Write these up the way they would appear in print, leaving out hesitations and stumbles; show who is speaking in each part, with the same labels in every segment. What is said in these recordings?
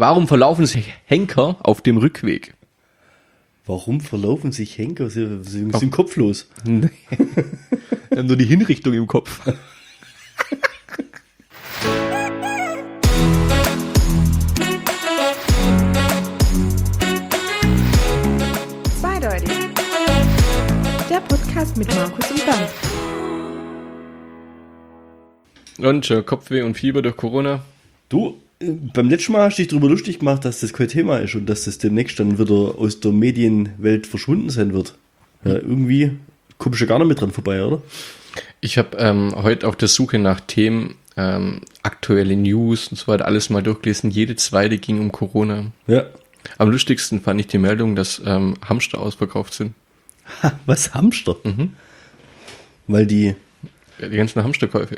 Speaker 1: Warum verlaufen sich Henker auf dem Rückweg?
Speaker 2: Warum verlaufen sich Henker? Sie sind kopflos.
Speaker 1: Nee. Wir haben nur die Hinrichtung im Kopf.
Speaker 3: Zweideutig. Der Podcast mit Markus und Bernd.
Speaker 1: Und schon Kopfweh und Fieber durch Corona.
Speaker 2: Du, beim letzten Mal hast du dich darüber lustig gemacht, dass das kein Thema ist und dass das demnächst dann wieder aus der Medienwelt verschwunden sein wird. Ja, irgendwie kommst du gar nicht mit dran vorbei, oder?
Speaker 1: Ich habe heute auf der Suche nach Themen, aktuelle News und so weiter, alles mal durchgelesen. Jede zweite ging um Corona.
Speaker 2: Ja.
Speaker 1: Am lustigsten fand ich die Meldung, dass Hamster ausverkauft sind.
Speaker 2: Ha, was, Hamster?
Speaker 1: Mhm.
Speaker 2: Weil die...
Speaker 1: Ja, die ganzen Hamsterkäufe.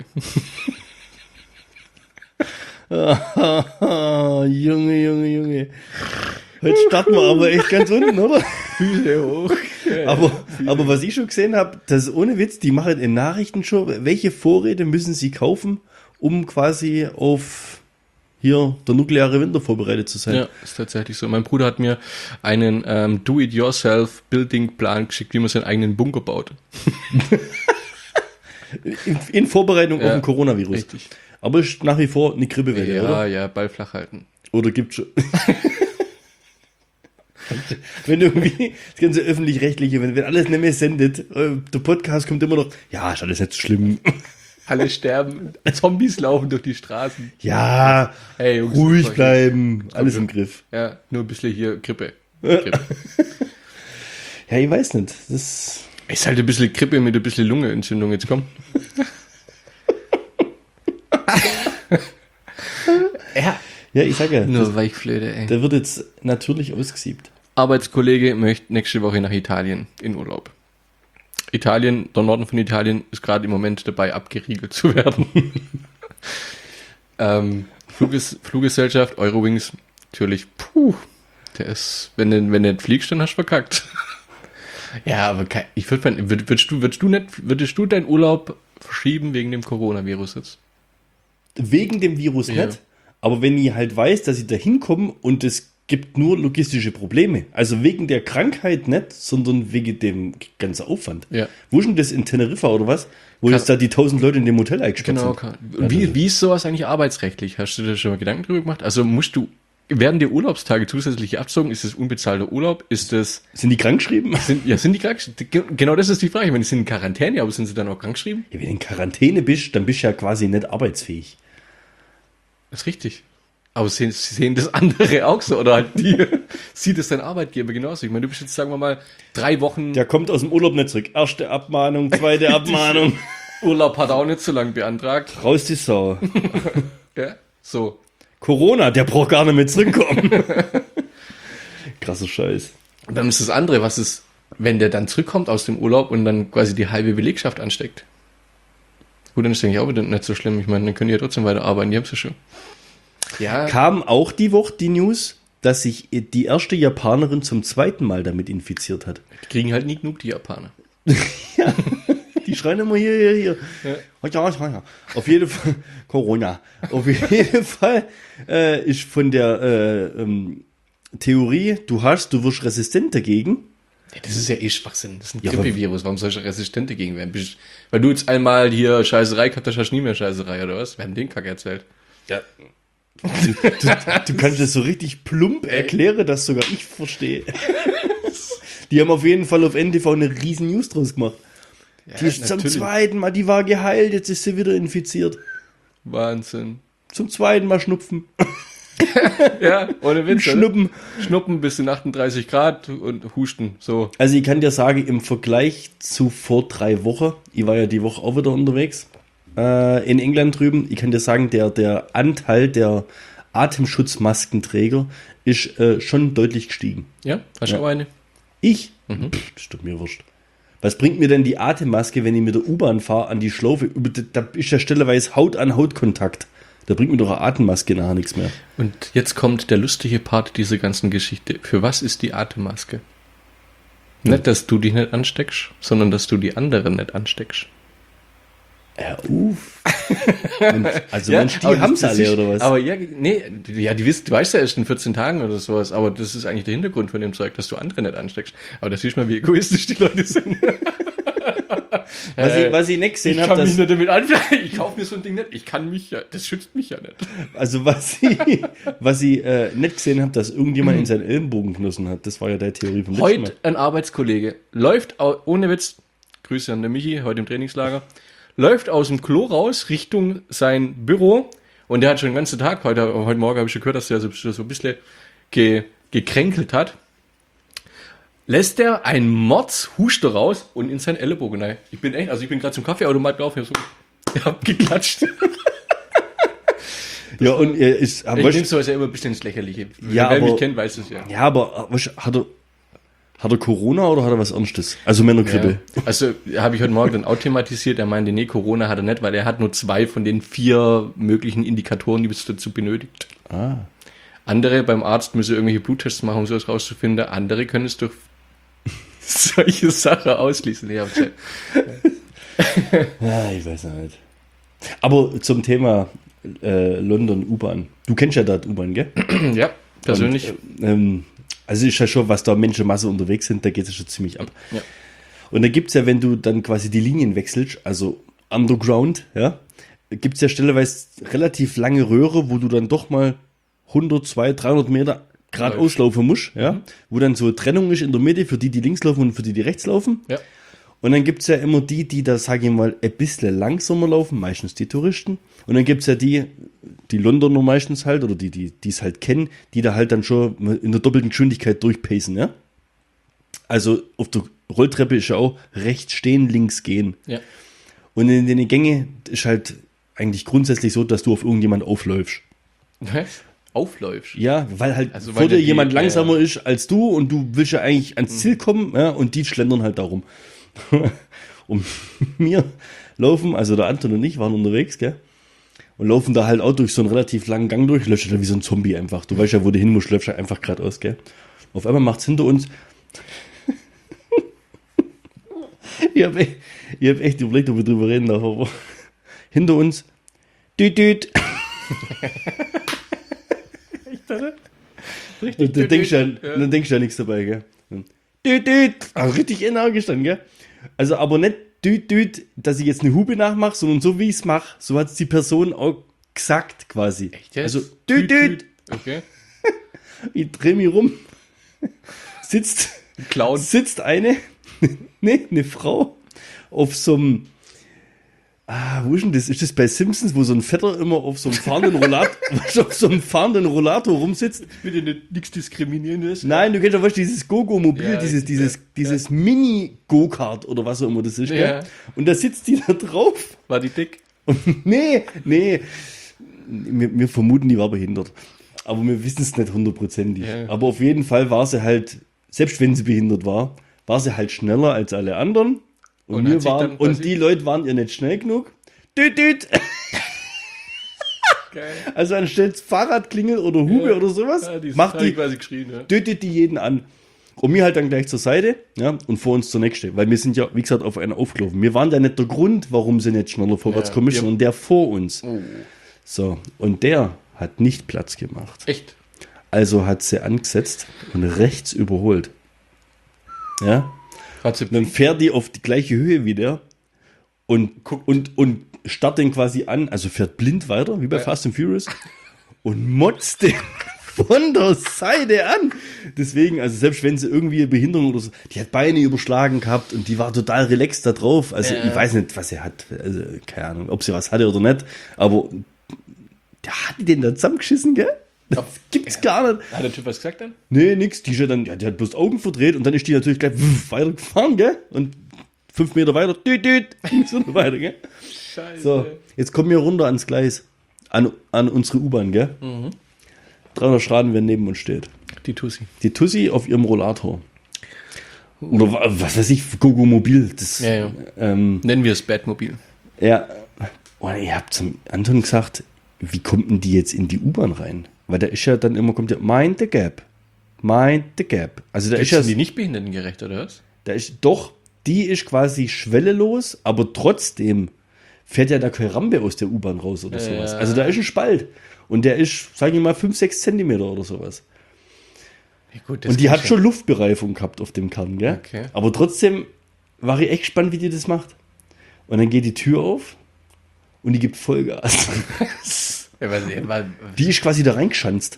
Speaker 2: Junge. Heute starten wir aber echt ganz unten, oder?
Speaker 1: Füße hoch.
Speaker 2: Aber was ich schon gesehen habe, das ist ohne Witz, die machen in Nachrichten schon, welche Vorräte müssen sie kaufen, um quasi auf hier der nukleare Winter vorbereitet zu sein.
Speaker 1: Ja, ist tatsächlich so. Mein Bruder hat mir einen Do-it-yourself-Building-Plan geschickt, wie man seinen eigenen Bunker baut.
Speaker 2: In Vorbereitung auf den Coronavirus.
Speaker 1: Richtig.
Speaker 2: Aber ist nach wie vor eine Grippewelle, oder?
Speaker 1: Ja, Ball flach halten.
Speaker 2: Oder gibt's schon... Wenn irgendwie das ganze Öffentlich-Rechtliche, wenn alles nicht mehr sendet, der Podcast kommt immer noch, ja, ist alles nicht so schlimm.
Speaker 1: Alle sterben, Zombies laufen durch die Straßen.
Speaker 2: Ja,
Speaker 1: Hey, Jungs,
Speaker 2: ruhig bleiben, alles im Griff.
Speaker 1: Ja, nur ein bisschen hier Grippe.
Speaker 2: Ja, ich weiß nicht. Das
Speaker 1: Ist halt ein bisschen Grippe mit ein bisschen Lungenentzündung, jetzt komm.
Speaker 2: ja, ich sag ja,
Speaker 1: Nur Weichflöte, ey.
Speaker 2: der wird jetzt natürlich ausgesiebt.
Speaker 1: Arbeitskollege möchte nächste Woche nach Italien in Urlaub. Italien, der Norden von Italien ist gerade im Moment dabei, abgeriegelt zu werden. Fluggesellschaft, Eurowings, natürlich, der ist, wenn du nicht fliegst, dann hast du verkackt. Ja, aber ich würdest du deinen Urlaub verschieben wegen dem Coronavirus jetzt?
Speaker 2: Wegen dem Virus nicht, aber wenn ich halt weiß, dass ich da hinkomme und es gibt nur logistische Probleme, also wegen der Krankheit nicht, sondern wegen dem ganzen Aufwand.
Speaker 1: Ja.
Speaker 2: Wo ist denn das, in Teneriffa oder was? Wo jetzt da die 1000 Leute in dem Hotel eingesperrt
Speaker 1: Genau.
Speaker 2: sind?
Speaker 1: Wie ist sowas eigentlich arbeitsrechtlich? Hast du da schon mal Gedanken drüber gemacht? Also werden dir Urlaubstage zusätzlich abzogen? Ist das unbezahlter Urlaub? Sind
Speaker 2: die krankgeschrieben?
Speaker 1: sind die krank? Genau, das ist die Frage. Ich meine, die sind in Quarantäne, aber sind sie dann auch krankgeschrieben?
Speaker 2: Ja, wenn du in Quarantäne bist, dann bist du ja quasi nicht arbeitsfähig.
Speaker 1: Das ist richtig. Aber sehen das andere auch so? Oder halt sieht es dein Arbeitgeber genauso? Ich meine, du bist jetzt, sagen wir mal, 3 Wochen...
Speaker 2: Der kommt aus dem Urlaub nicht zurück. Erste Abmahnung, zweite Abmahnung.
Speaker 1: Urlaub hat er auch nicht so lange beantragt.
Speaker 2: Raus die Sau.
Speaker 1: Ja, so.
Speaker 2: Corona, der braucht gar nicht mehr zurückkommen. Krasser Scheiß.
Speaker 1: Und dann ist das andere, was ist, wenn der dann zurückkommt aus dem Urlaub und dann quasi die halbe Belegschaft ansteckt? Gut, dann ist eigentlich auch wieder nicht so schlimm. Ich meine, dann können die ja trotzdem weiter arbeiten, die haben es ja schon. Ja.
Speaker 2: Kam auch die Woche die News, dass sich die erste Japanerin zum zweiten Mal damit infiziert hat.
Speaker 1: Die kriegen halt nie genug, die Japaner.
Speaker 2: Ja, die schreien immer hier. Ja. Auf jeden Fall, Corona. Auf jeden Fall ist von der Theorie, du wirst resistent dagegen.
Speaker 1: Ja, das ist ja eh Schwachsinn. Das ist ein Grippevirus. Warum soll ich resistent dagegen werden? Weil du jetzt einmal hier Scheißerei gehabt hast, hast du nie mehr Scheißerei, oder was? Wir haben den Kack erzählt.
Speaker 2: Ja. Du kannst das so richtig plump erklären, dass sogar ich verstehe. Die haben auf jeden Fall auf NTV eine riesen News draus gemacht.
Speaker 1: Ja,
Speaker 2: die ist zum zweiten Mal, die war geheilt, jetzt ist sie wieder infiziert.
Speaker 1: Wahnsinn.
Speaker 2: Zum zweiten Mal Schnupfen.
Speaker 1: Ja, ohne Witz.
Speaker 2: Schnuppen
Speaker 1: bis in 38 Grad und Husten, so.
Speaker 2: Also ich kann dir sagen, im Vergleich zu vor 3 Wochen, ich war ja die Woche auch wieder unterwegs, in England drüben, ich kann dir sagen, der Anteil der Atemschutzmaskenträger ist schon deutlich gestiegen.
Speaker 1: Ja, hast du auch eine?
Speaker 2: Ich? Das tut mir wurscht. Was bringt mir denn die Atemmaske, wenn ich mit der U-Bahn fahre an die Schlaufe? Da ist ja stellenweise Haut an Haut Kontakt. Da bringt mir doch eine Atemmaske nachher nichts mehr.
Speaker 1: Und jetzt kommt der lustige Part dieser ganzen Geschichte. Für was ist die Atemmaske? Nicht, dass du dich nicht ansteckst, sondern dass du die anderen nicht ansteckst.
Speaker 2: Also
Speaker 1: Ja,
Speaker 2: Mensch, die
Speaker 1: aber
Speaker 2: haben es
Speaker 1: das
Speaker 2: alle,
Speaker 1: ist-
Speaker 2: oder was?
Speaker 1: Aber ja, nee, ja, du weißt ja erst in 14 Tagen oder sowas, aber das ist eigentlich der Hintergrund von dem Zeug, dass du andere nicht ansteckst. Aber da siehst du mal, wie egoistisch die Leute sind.
Speaker 2: Was ich nicht gesehen
Speaker 1: Ich
Speaker 2: habe,
Speaker 1: kann mich
Speaker 2: dass,
Speaker 1: nicht damit anfangen. Ich kaufe mir so ein Ding nicht. Ich kann mich ja, das schützt mich ja nicht.
Speaker 2: also was ich nicht gesehen habe, dass irgendjemand in seinen Ellenbogen genossen hat. Das war ja der Theorie vom letzten Mal.
Speaker 1: Heute ein Arbeitskollege läuft, ohne Witz, Grüße an den Michi, heute im Trainingslager, läuft aus dem Klo raus Richtung sein Büro und der hat schon den ganzen Tag, heute Morgen habe ich schon gehört, dass der so ein bisschen gekränkelt hat, lässt er einen Mordshuster raus und in seinen Ellenbogen rein. Ich bin gerade zum Kaffeeautomat gelaufen, ich hab geklatscht.
Speaker 2: Ja, und
Speaker 1: Ich nehme sowas ja immer ein bisschen ins Lächerliche.
Speaker 2: Ja,
Speaker 1: Wer
Speaker 2: aber-
Speaker 1: mich kennt, weiß es ja.
Speaker 2: ja, aber hat er Corona oder hat er was Ernstes? Also Männergrippe.
Speaker 1: Ja. Also habe ich heute Morgen dann auch thematisiert. Er meinte, nee, Corona hat er nicht, weil er hat nur 2 von den 4 möglichen Indikatoren, die es dazu benötigt.
Speaker 2: Ah.
Speaker 1: Andere beim Arzt müssen irgendwelche Bluttests machen, um sowas rauszufinden. Andere können es durch solche Sachen ausschließen. Nee,
Speaker 2: Ja, ich weiß nicht. Aber zum Thema London U-Bahn. Du kennst ja da die U-Bahn, gell?
Speaker 1: ja, persönlich.
Speaker 2: Und, also ist ja schon, was da Menschenmasse unterwegs sind, da geht es ja schon ziemlich ab.
Speaker 1: Ja.
Speaker 2: Und da gibt es ja, wenn du dann quasi die Linien wechselst, also Underground, ja, gibt es ja stelleweise relativ lange Röhre, wo du dann doch mal 100, 200, 300 Meter geradeaus laufen musst, ja, wo dann so eine Trennung ist in der Mitte für die, die links laufen und für die, die rechts laufen.
Speaker 1: Ja.
Speaker 2: Und dann gibt es ja immer die da, sage ich mal, ein bisschen langsamer laufen, meistens die Touristen. Und dann gibt es ja die Londoner meistens halt, oder die es halt kennen, die da halt dann schon in der doppelten Geschwindigkeit durchpacen, ja. Also auf der Rolltreppe ist ja auch rechts stehen, links gehen.
Speaker 1: Ja.
Speaker 2: Und in den Gänge ist halt eigentlich grundsätzlich so, dass du auf irgendjemand aufläufst.
Speaker 1: Was? Aufläufst.
Speaker 2: Ja, weil halt
Speaker 1: Also,
Speaker 2: vor
Speaker 1: weil
Speaker 2: dir
Speaker 1: die-
Speaker 2: jemand langsamer ist als du und du willst ja eigentlich ans Ziel kommen, ja, und die schlendern halt darum. Und wir laufen, also der Anton und ich waren unterwegs, gell? Und laufen da halt auch durch so einen relativ langen Gang durch, löscht halt wie so ein Zombie einfach. Du weißt ja, wo du hin musst, läufst halt einfach geradeaus, gell? Auf einmal macht's hinter uns. Ich hab echt überlegt, ob wir drüber reden darf, aber hinter uns. Düt, düt. Und dann denkst du ja nichts dabei, gell? Düt, düt. Also richtig energisch dann, gell? Also aber nicht düt, düt, dass ich jetzt eine Hupe nachmache, sondern so wie ich es mache, so hat es die Person auch gesagt quasi.
Speaker 1: Echt jetzt?
Speaker 2: Also düt, düt.
Speaker 1: Okay.
Speaker 2: Ich drehe mich rum. Sitzt
Speaker 1: Clown.
Speaker 2: eine Frau auf so einem, wo ist denn das? Ist das bei Simpsons, wo so ein Vetter immer auf so einem fahrenden Rollator rumsitzt?
Speaker 1: Bitte nichts Diskriminierendes.
Speaker 2: Nein, du kennst ja was, dieses Gogo-Mobil,
Speaker 1: Ja,
Speaker 2: dieses Mini-Go-Kart oder was auch immer das ist,
Speaker 1: Ja.
Speaker 2: gell? Und da sitzt die da drauf.
Speaker 1: War die dick?
Speaker 2: Nee. Wir vermuten, die war behindert. Aber wir wissen es nicht hundertprozentig.
Speaker 1: Ja.
Speaker 2: Aber auf jeden Fall war sie halt, selbst wenn sie behindert war sie halt schneller als alle anderen.
Speaker 1: Und hat sich dann quasi-
Speaker 2: die Leute waren ihr nicht schnell genug. Düt, düt.
Speaker 1: Geil.
Speaker 2: Also anstatt Fahrradklingel oder Hupe oder sowas, macht die,
Speaker 1: quasi geschrien, ja.
Speaker 2: tötet die jeden an. Und mir halt dann gleich zur Seite, ja, und vor uns zur nächste. Weil wir sind ja, wie gesagt, auf einen aufgelaufen. Wir waren ja nicht der Grund, warum sie nicht schneller vorwärts
Speaker 1: Ja,
Speaker 2: kommen,
Speaker 1: wir-
Speaker 2: sondern der vor uns.
Speaker 1: Oh.
Speaker 2: So, und der hat nicht Platz gemacht.
Speaker 1: Echt?
Speaker 2: Also hat sie angesetzt und rechts überholt. Ja,
Speaker 1: Hat sie
Speaker 2: und dann fährt die auf die gleiche Höhe wie der und starrt den quasi an, also fährt blind weiter, wie bei Fast and Furious, und motzt den von der Seite an. Deswegen, also selbst wenn sie irgendwie eine Behinderung oder so, die hat Beine überschlagen gehabt und die war total relaxed da drauf. Also ich weiß nicht, was sie hat, also keine Ahnung, ob sie was hatte oder nicht, aber der hat die den da zusammengeschissen, gell? Das gibt's gar nicht.
Speaker 1: Hat der Typ was gesagt dann?
Speaker 2: Nee, nix. Die, ist ja dann, die hat bloß Augen verdreht und dann ist die natürlich gleich weitergefahren, gell? Und 5 Meter weiter, so weiter, gell?
Speaker 1: Scheiße.
Speaker 2: So, jetzt kommen wir runter ans Gleis. An unsere U-Bahn, gell? 300 Straßen, wer neben uns steht.
Speaker 1: Die Tussi.
Speaker 2: Die Tussi auf ihrem Rollator. Oder was weiß ich, Gogo-Mobil. Das,
Speaker 1: Ja. Nennen wir es Batmobil.
Speaker 2: ja. Und ihr habt zum Anton gesagt, wie kommt denn die jetzt in die U-Bahn rein? Weil da ist ja dann immer, kommt ja, mind the gap. Mind the gap. Also da ist ja,
Speaker 1: Sind die nicht behindertengerecht, oder was?
Speaker 2: da ist doch, die ist quasi schwellelos, aber trotzdem, fährt ja da keine Rampe aus der U-Bahn raus oder sowas.
Speaker 1: Ja.
Speaker 2: Also da ist ein Spalt. Und der ist, sage ich mal, 5, 6 Zentimeter oder sowas.
Speaker 1: Ja, gut,
Speaker 2: Und die hat schon Luftbereifung gehabt auf dem Kern, gell?
Speaker 1: Okay.
Speaker 2: Aber trotzdem war ich echt gespannt, wie die das macht. Und dann geht die Tür auf und die gibt Vollgas.
Speaker 1: Ja,
Speaker 2: Die ist quasi da reingeschanzt.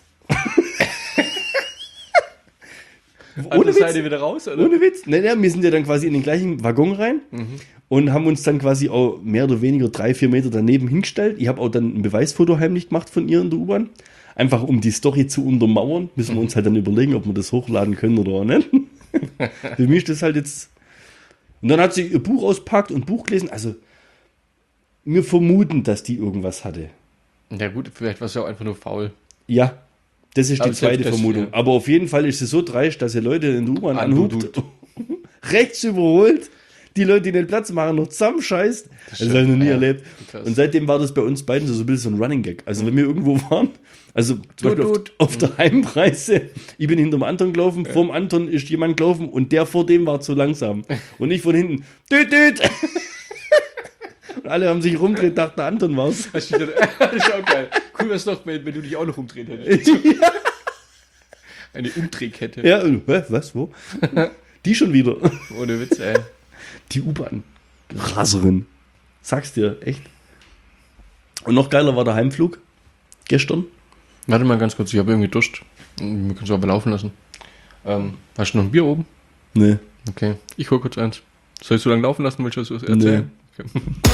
Speaker 1: ohne Witz. Seid ihr wieder raus, oder?
Speaker 2: Ohne Witz. Naja, wir sind ja dann quasi in den gleichen Waggon rein und haben uns dann quasi auch mehr oder weniger 3-4 Meter daneben hingestellt. Ich habe auch dann ein Beweisfoto heimlich gemacht von ihr in der U-Bahn. Einfach um die Story zu untermauern. Müssen wir uns halt dann überlegen, ob wir das hochladen können oder auch nicht. Für mich ist das halt jetzt... Und dann hat sie ihr Buch auspackt und Buch gelesen. Also, wir vermuten, dass die irgendwas hatte.
Speaker 1: Ja gut, vielleicht war es ja auch einfach nur faul.
Speaker 2: Ja, das ist die
Speaker 1: Aber
Speaker 2: zweite
Speaker 1: selbst das,
Speaker 2: Vermutung.
Speaker 1: ja.
Speaker 2: Aber auf jeden Fall ist sie so dreist, dass sie Leute in der U-Bahn anhubt,
Speaker 1: Anhupt.
Speaker 2: rechts überholt, die Leute, die den Platz machen, noch zusammenscheißt. Das habe ich noch nie erlebt.
Speaker 1: Krass.
Speaker 2: Und seitdem war das bei uns beiden so ein bisschen so ein Running Gag. Also wenn wir irgendwo waren, also zum Beispiel auf der Heimreise, ich bin hinterm Anton gelaufen, vorm Anton ist jemand gelaufen und der vor dem war zu langsam. Und ich von hinten, düt, düt. Und alle haben sich rumgedreht, dachten, der Anton war's.
Speaker 1: Das ist auch geil. Cool wäre es doch, wenn du dich auch noch umdrehen hättest. Eine Umdrehkette.
Speaker 2: Ja, was, wo? Die schon wieder.
Speaker 1: Ohne Witz, ey.
Speaker 2: Die U-Bahn-Raserin. Sag's dir, echt. Und noch geiler war der Heimflug gestern.
Speaker 1: Warte mal ganz kurz, ich habe irgendwie Durst. Wir können es aber laufen lassen. Hast du noch ein Bier oben?
Speaker 2: Nee.
Speaker 1: Okay, ich hol kurz eins. Soll ich so lange laufen lassen, willst du das erzählen? Okay.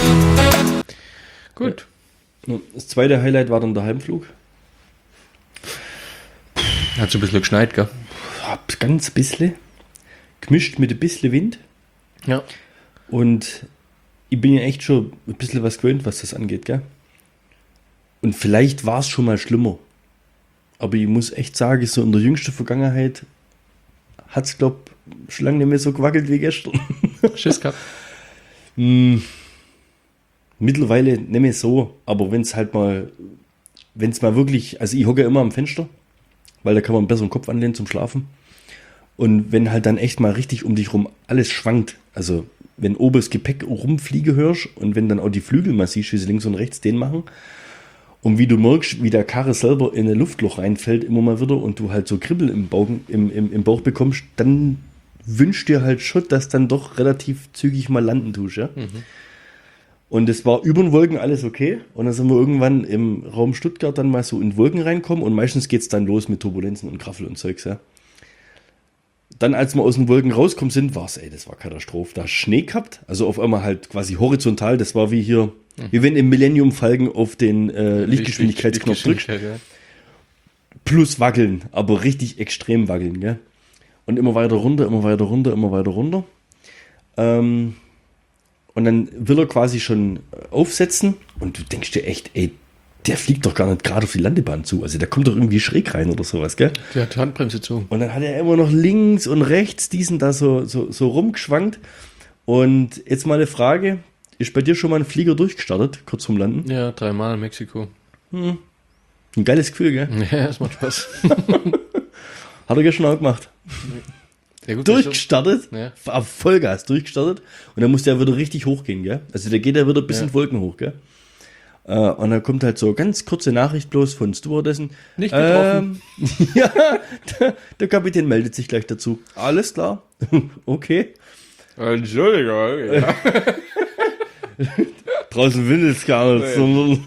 Speaker 1: Gut.
Speaker 2: Das zweite Highlight war dann der Heimflug.
Speaker 1: Hat so ein bisschen geschneit, gell?
Speaker 2: Ganz bisschen. Gemischt mit ein bisschen Wind.
Speaker 1: Ja.
Speaker 2: Und ich bin ja echt schon ein bisschen was gewöhnt, was das angeht, gell? Und vielleicht war es schon mal schlimmer. Aber ich muss echt sagen, so in der jüngsten Vergangenheit hat es, glaube ich, schon lange nicht mehr so gewackelt wie gestern.
Speaker 1: Schiss gehabt.
Speaker 2: Mittlerweile nicht mehr so, aber wenn es mal wirklich, also ich hocke immer am Fenster, weil da kann man einen besseren Kopf anlehnen zum Schlafen. Und wenn halt dann echt mal richtig um dich rum alles schwankt, also wenn oben das Gepäck rumfliegen hörst und wenn dann auch die Flügel mal siehst, wie sie links und rechts den machen und wie du merkst, wie der Karre selber in ein Luftloch reinfällt immer mal wieder und du halt so Kribbel im Bauch bekommst, dann wünschst dir halt schon, dass dann doch relativ zügig mal landen tust, ja. Und es war über den Wolken alles okay. Und dann sind wir irgendwann im Raum Stuttgart dann mal so in Wolken reinkommen. Und meistens geht es dann los mit Turbulenzen und Graffel und Zeugs, ja. Dann, als wir aus den Wolken rauskommen sind, das war Katastrophe. Da hast Schnee gehabt. Also auf einmal halt quasi horizontal. Das war wie hier, wie wenn im Millennium Falcon auf den Lichtgeschwindigkeitsknopf drückst.
Speaker 1: Ja.
Speaker 2: Plus wackeln, aber richtig extrem wackeln, gell. Und immer weiter runter, immer weiter runter, immer weiter runter. Und dann will er quasi schon aufsetzen und du denkst dir echt, ey, der fliegt doch gar nicht gerade auf die Landebahn zu. Also der kommt doch irgendwie schräg rein oder sowas, gell?
Speaker 1: Der hat die Handbremse zu.
Speaker 2: Und dann hat er immer noch links und rechts diesen da so rumgeschwankt. Und jetzt mal eine Frage, ist bei dir schon mal ein Flieger durchgestartet, kurz vorm Landen?
Speaker 1: Ja, 3-mal in Mexiko.
Speaker 2: Ein geiles Gefühl, gell?
Speaker 1: Ja, es macht Spaß.
Speaker 2: Hat er gestern auch gemacht.
Speaker 1: Ja, gut,
Speaker 2: Durchgestartet,
Speaker 1: Ja.
Speaker 2: auf Vollgas durchgestartet und dann muss der wieder richtig hochgehen, gell? Also der geht ja wieder bis in die Wolken hoch, gell? Und dann kommt halt so ganz kurze Nachricht bloß von Stewardessen.
Speaker 1: Nicht getroffen.
Speaker 2: Ja, der Kapitän meldet sich gleich dazu. Alles klar, okay.
Speaker 1: Entschuldigung. Ja.
Speaker 2: Draußen windet es gar nicht, sondern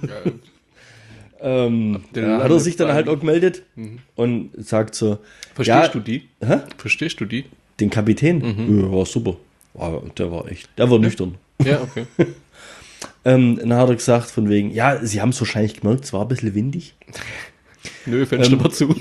Speaker 2: hat er sich dann halt auch gemeldet und sagt so,
Speaker 1: Verstehst du die?
Speaker 2: Hä?
Speaker 1: Verstehst du die?
Speaker 2: Den Kapitän? Ja, war super. Der war nüchtern.
Speaker 1: Ja, okay.
Speaker 2: Dann hat er gesagt von wegen, ja, sie haben es wahrscheinlich gemerkt, es war ein bisschen windig.
Speaker 1: Nö, Fenster war zu.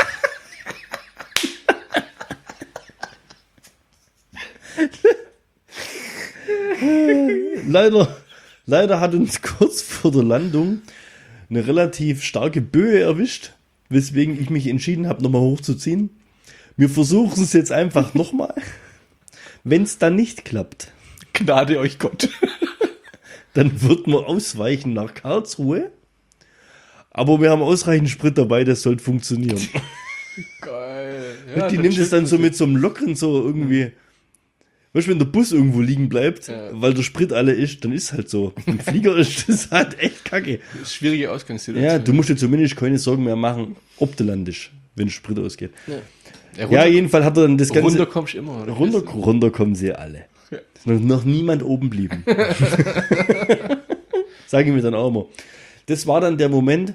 Speaker 2: Leider hat uns kurz vor der Landung eine relativ starke Böe erwischt, weswegen ich mich entschieden habe, nochmal hochzuziehen. Wir versuchen es jetzt einfach nochmal. Wenn es dann nicht klappt,
Speaker 1: Gnade euch Gott.
Speaker 2: dann wird man ausweichen nach Karlsruhe. Aber wir haben ausreichend Sprit dabei, das sollte funktionieren.
Speaker 1: Geil.
Speaker 2: Die nimmt es dann so mit so einem lockeren, so irgendwie. Weißt du, wenn der Bus irgendwo liegen bleibt,
Speaker 1: Ja.
Speaker 2: weil der Sprit alle ist, dann ist halt so. Im Flieger ist das halt echt kacke.
Speaker 1: Das ist schwierige Ausgangssituation.
Speaker 2: Ja, du musst dir zumindest keine Sorgen mehr machen, ob du landest, wenn Sprit ausgeht.
Speaker 1: Ja,
Speaker 2: Ja, jedenfalls hat er dann das Ganze...
Speaker 1: runter kommst du immer. Oder?
Speaker 2: Runter kommen sie alle.
Speaker 1: Ja.
Speaker 2: Ist noch niemand oben blieben. Sage ich mir dann auch immer. Das war dann der Moment...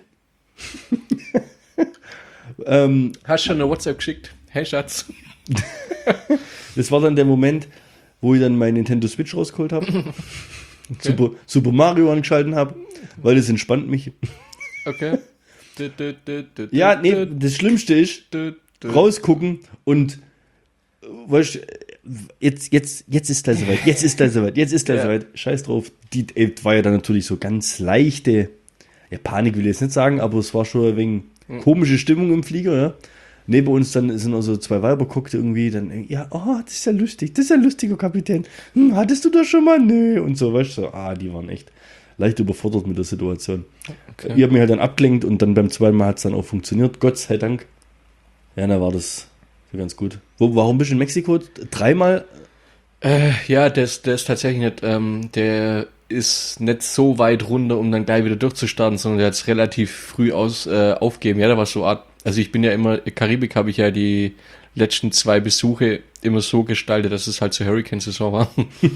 Speaker 1: Hast schon eine WhatsApp geschickt? Hey Schatz.
Speaker 2: Das war dann der Moment, wo ich dann mein Nintendo Switch rausgeholt habe. Super Mario angeschalten habe, weil das entspannt mich.
Speaker 1: Okay.
Speaker 2: Ja, nee, das Schlimmste ist, rausgucken und weißt, jetzt ist das soweit, jetzt ist das soweit, scheiß drauf. Die war ja dann natürlich so ganz leichte, ja, Panik will ich jetzt nicht sagen, aber es war schon ein wenig komische Stimmung im Flieger, ja. Neben uns dann sind also zwei Weiber guckte irgendwie, dann, ja, oh, das ist ja lustig, das ist ja ein lustiger Kapitän. Hattest du das schon mal? Nö. Und so, weißt du, so, die waren echt leicht überfordert mit der Situation.
Speaker 1: Okay.
Speaker 2: Ich habe mich halt dann abgelenkt und dann beim zweiten Mal hat es dann auch funktioniert, Gott sei Dank. Ja, da war das so ganz gut. Warum bist du in Mexiko? 3-mal?
Speaker 1: Ja, der ist tatsächlich nicht, der ist nicht so weit runter, um dann gleich wieder durchzustarten, sondern der hat es relativ früh aufgeben. Ja, da war so Art, also ich bin ja immer, Karibik habe ich ja die letzten 2 Besuche immer so gestaltet, dass es halt zur Hurricane-Saison war.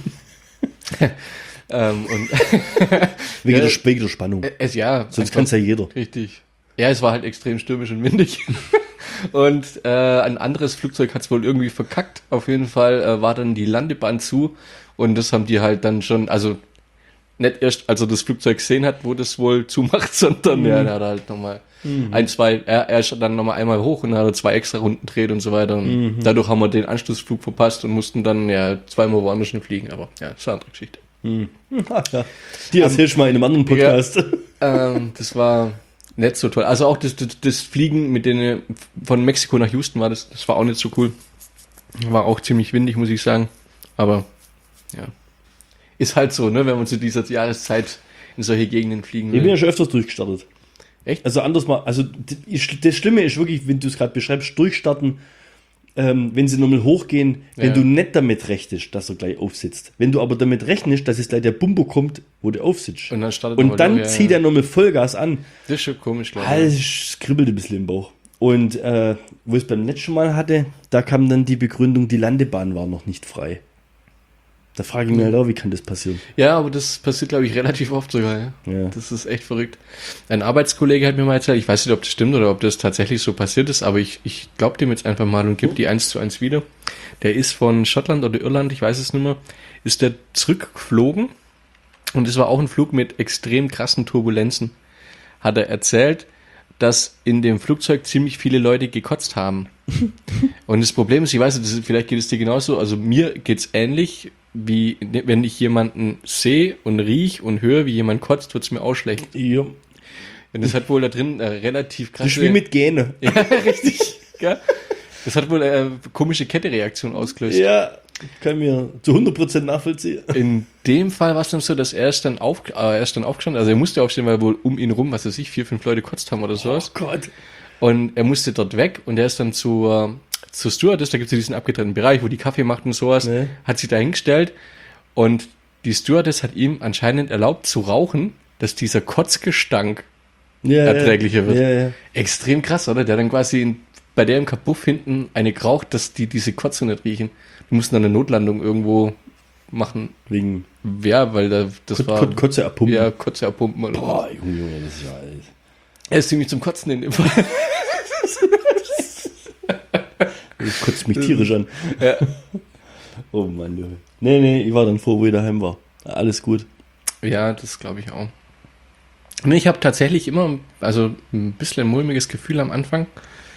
Speaker 1: Und
Speaker 2: Wegen
Speaker 1: Ja,
Speaker 2: der Spannung.
Speaker 1: ja,
Speaker 2: Sonst kann es ja jeder.
Speaker 1: richtig. Ja, es war halt extrem stürmisch und windig. Und ein anderes Flugzeug hat es wohl irgendwie verkackt. Auf jeden Fall war dann die Landebahn zu und das haben die halt dann schon, also nicht erst, als er das Flugzeug gesehen hat, wo das wohl zumacht, sondern ja, der hat halt nochmal er ist dann nochmal einmal hoch und dann hat er 2 extra Runden gedreht und so weiter. Und dadurch haben wir den Anschlussflug verpasst und mussten dann ja 2-mal woanders hinfliegen, aber ja, das ist eine andere Geschichte.
Speaker 2: Ja. Die erzählst du mal in einem anderen Podcast.
Speaker 1: Das war nicht so toll. Also auch das Fliegen mit denen von Mexiko nach Houston das war auch nicht so cool. War auch ziemlich windig, muss ich sagen. Aber ja. Ist halt so, ne, wenn man zu dieser Jahreszeit in solche Gegenden fliegen
Speaker 2: Ich
Speaker 1: will.
Speaker 2: bin ja schon öfters durchgestartet.
Speaker 1: Echt?
Speaker 2: Also anders mal, also das Schlimme ist wirklich, wenn du es gerade beschreibst, durchstarten, wenn sie nochmal hochgehen, wenn
Speaker 1: Ja.
Speaker 2: du nicht damit rechnest, dass er gleich aufsitzt. Wenn du aber damit rechnest, dass es gleich der Bumbo kommt, wo der aufsitzt.
Speaker 1: Und dann startet
Speaker 2: Und
Speaker 1: er
Speaker 2: dann
Speaker 1: durch,
Speaker 2: zieht er nochmal Vollgas an.
Speaker 1: Das ist schon komisch, glaube ich.
Speaker 2: Alles kribbelt ein bisschen im Bauch. Und wo ich es beim letzten Mal hatte, da kam dann die Begründung, die Landebahn war noch nicht frei. Da frage ich mich halt auch, wie kann das passieren?
Speaker 1: Ja, aber das passiert, glaube ich, relativ oft sogar. Ja.
Speaker 2: Ja.
Speaker 1: Das ist echt verrückt. Ein Arbeitskollege hat mir mal erzählt, ich weiß nicht, ob das stimmt oder ob das tatsächlich so passiert ist, aber ich glaube dem jetzt einfach mal und gebe die 1:1 wieder. Der ist von Schottland oder Irland, ich weiß es nicht mehr, ist der zurückgeflogen und es war auch ein Flug mit extrem krassen Turbulenzen. Hat er erzählt, dass in dem Flugzeug ziemlich viele Leute gekotzt haben. Und das Problem ist, ich weiß nicht, vielleicht geht es dir genauso, also mir geht's ähnlich, wie wenn ich jemanden sehe und riech und höre, wie jemand kotzt, wird's mir auch schlecht.
Speaker 2: Ja.
Speaker 1: Und das hat wohl da drin relativ
Speaker 2: Das
Speaker 1: krasse...
Speaker 2: ist wie mit Gene.
Speaker 1: Ja, richtig. Gell? Das hat wohl komische Kettereaktion ausgelöst.
Speaker 2: Ja, kann mir zu 100% nachvollziehen.
Speaker 1: In dem Fall war es dann so, dass er ist dann aufgestanden, also er musste aufstehen, weil wohl um ihn rum, was weiß ich, 4, 5 Leute gekotzt haben oder sowas.
Speaker 2: Oh Gott.
Speaker 1: Und er musste dort weg und er ist dann zur Stewardess, da gibt es ja diesen abgetrennten Bereich, wo die Kaffee macht und sowas,
Speaker 2: Nee.
Speaker 1: hat sich da hingestellt und die Stewardess hat ihm anscheinend erlaubt zu rauchen, dass dieser Kotzgestank
Speaker 2: Ja,
Speaker 1: erträglicher wird.
Speaker 2: Ja, ja.
Speaker 1: Extrem krass, oder? Der dann quasi bei der im Kabuff hinten eine geraucht, dass die diese Kotze nicht riechen. Die mussten dann eine Notlandung irgendwo machen.
Speaker 2: Wegen
Speaker 1: Ja, weil das war...
Speaker 2: Kotze abpumpen.
Speaker 1: Ja, Kotze abpumpen. Oder so.
Speaker 2: Boah, Junge, das ist ja alles.
Speaker 1: Er ist ziemlich zum Kotzen in dem Fall.
Speaker 2: Das kotzt mich tierisch an.
Speaker 1: Ja.
Speaker 2: Oh Mann, Junge. Nee, ich war dann froh, wo ich daheim war. Alles gut.
Speaker 1: Ja, das glaube ich auch. Und ich habe tatsächlich immer, also ein bisschen ein mulmiges Gefühl am Anfang.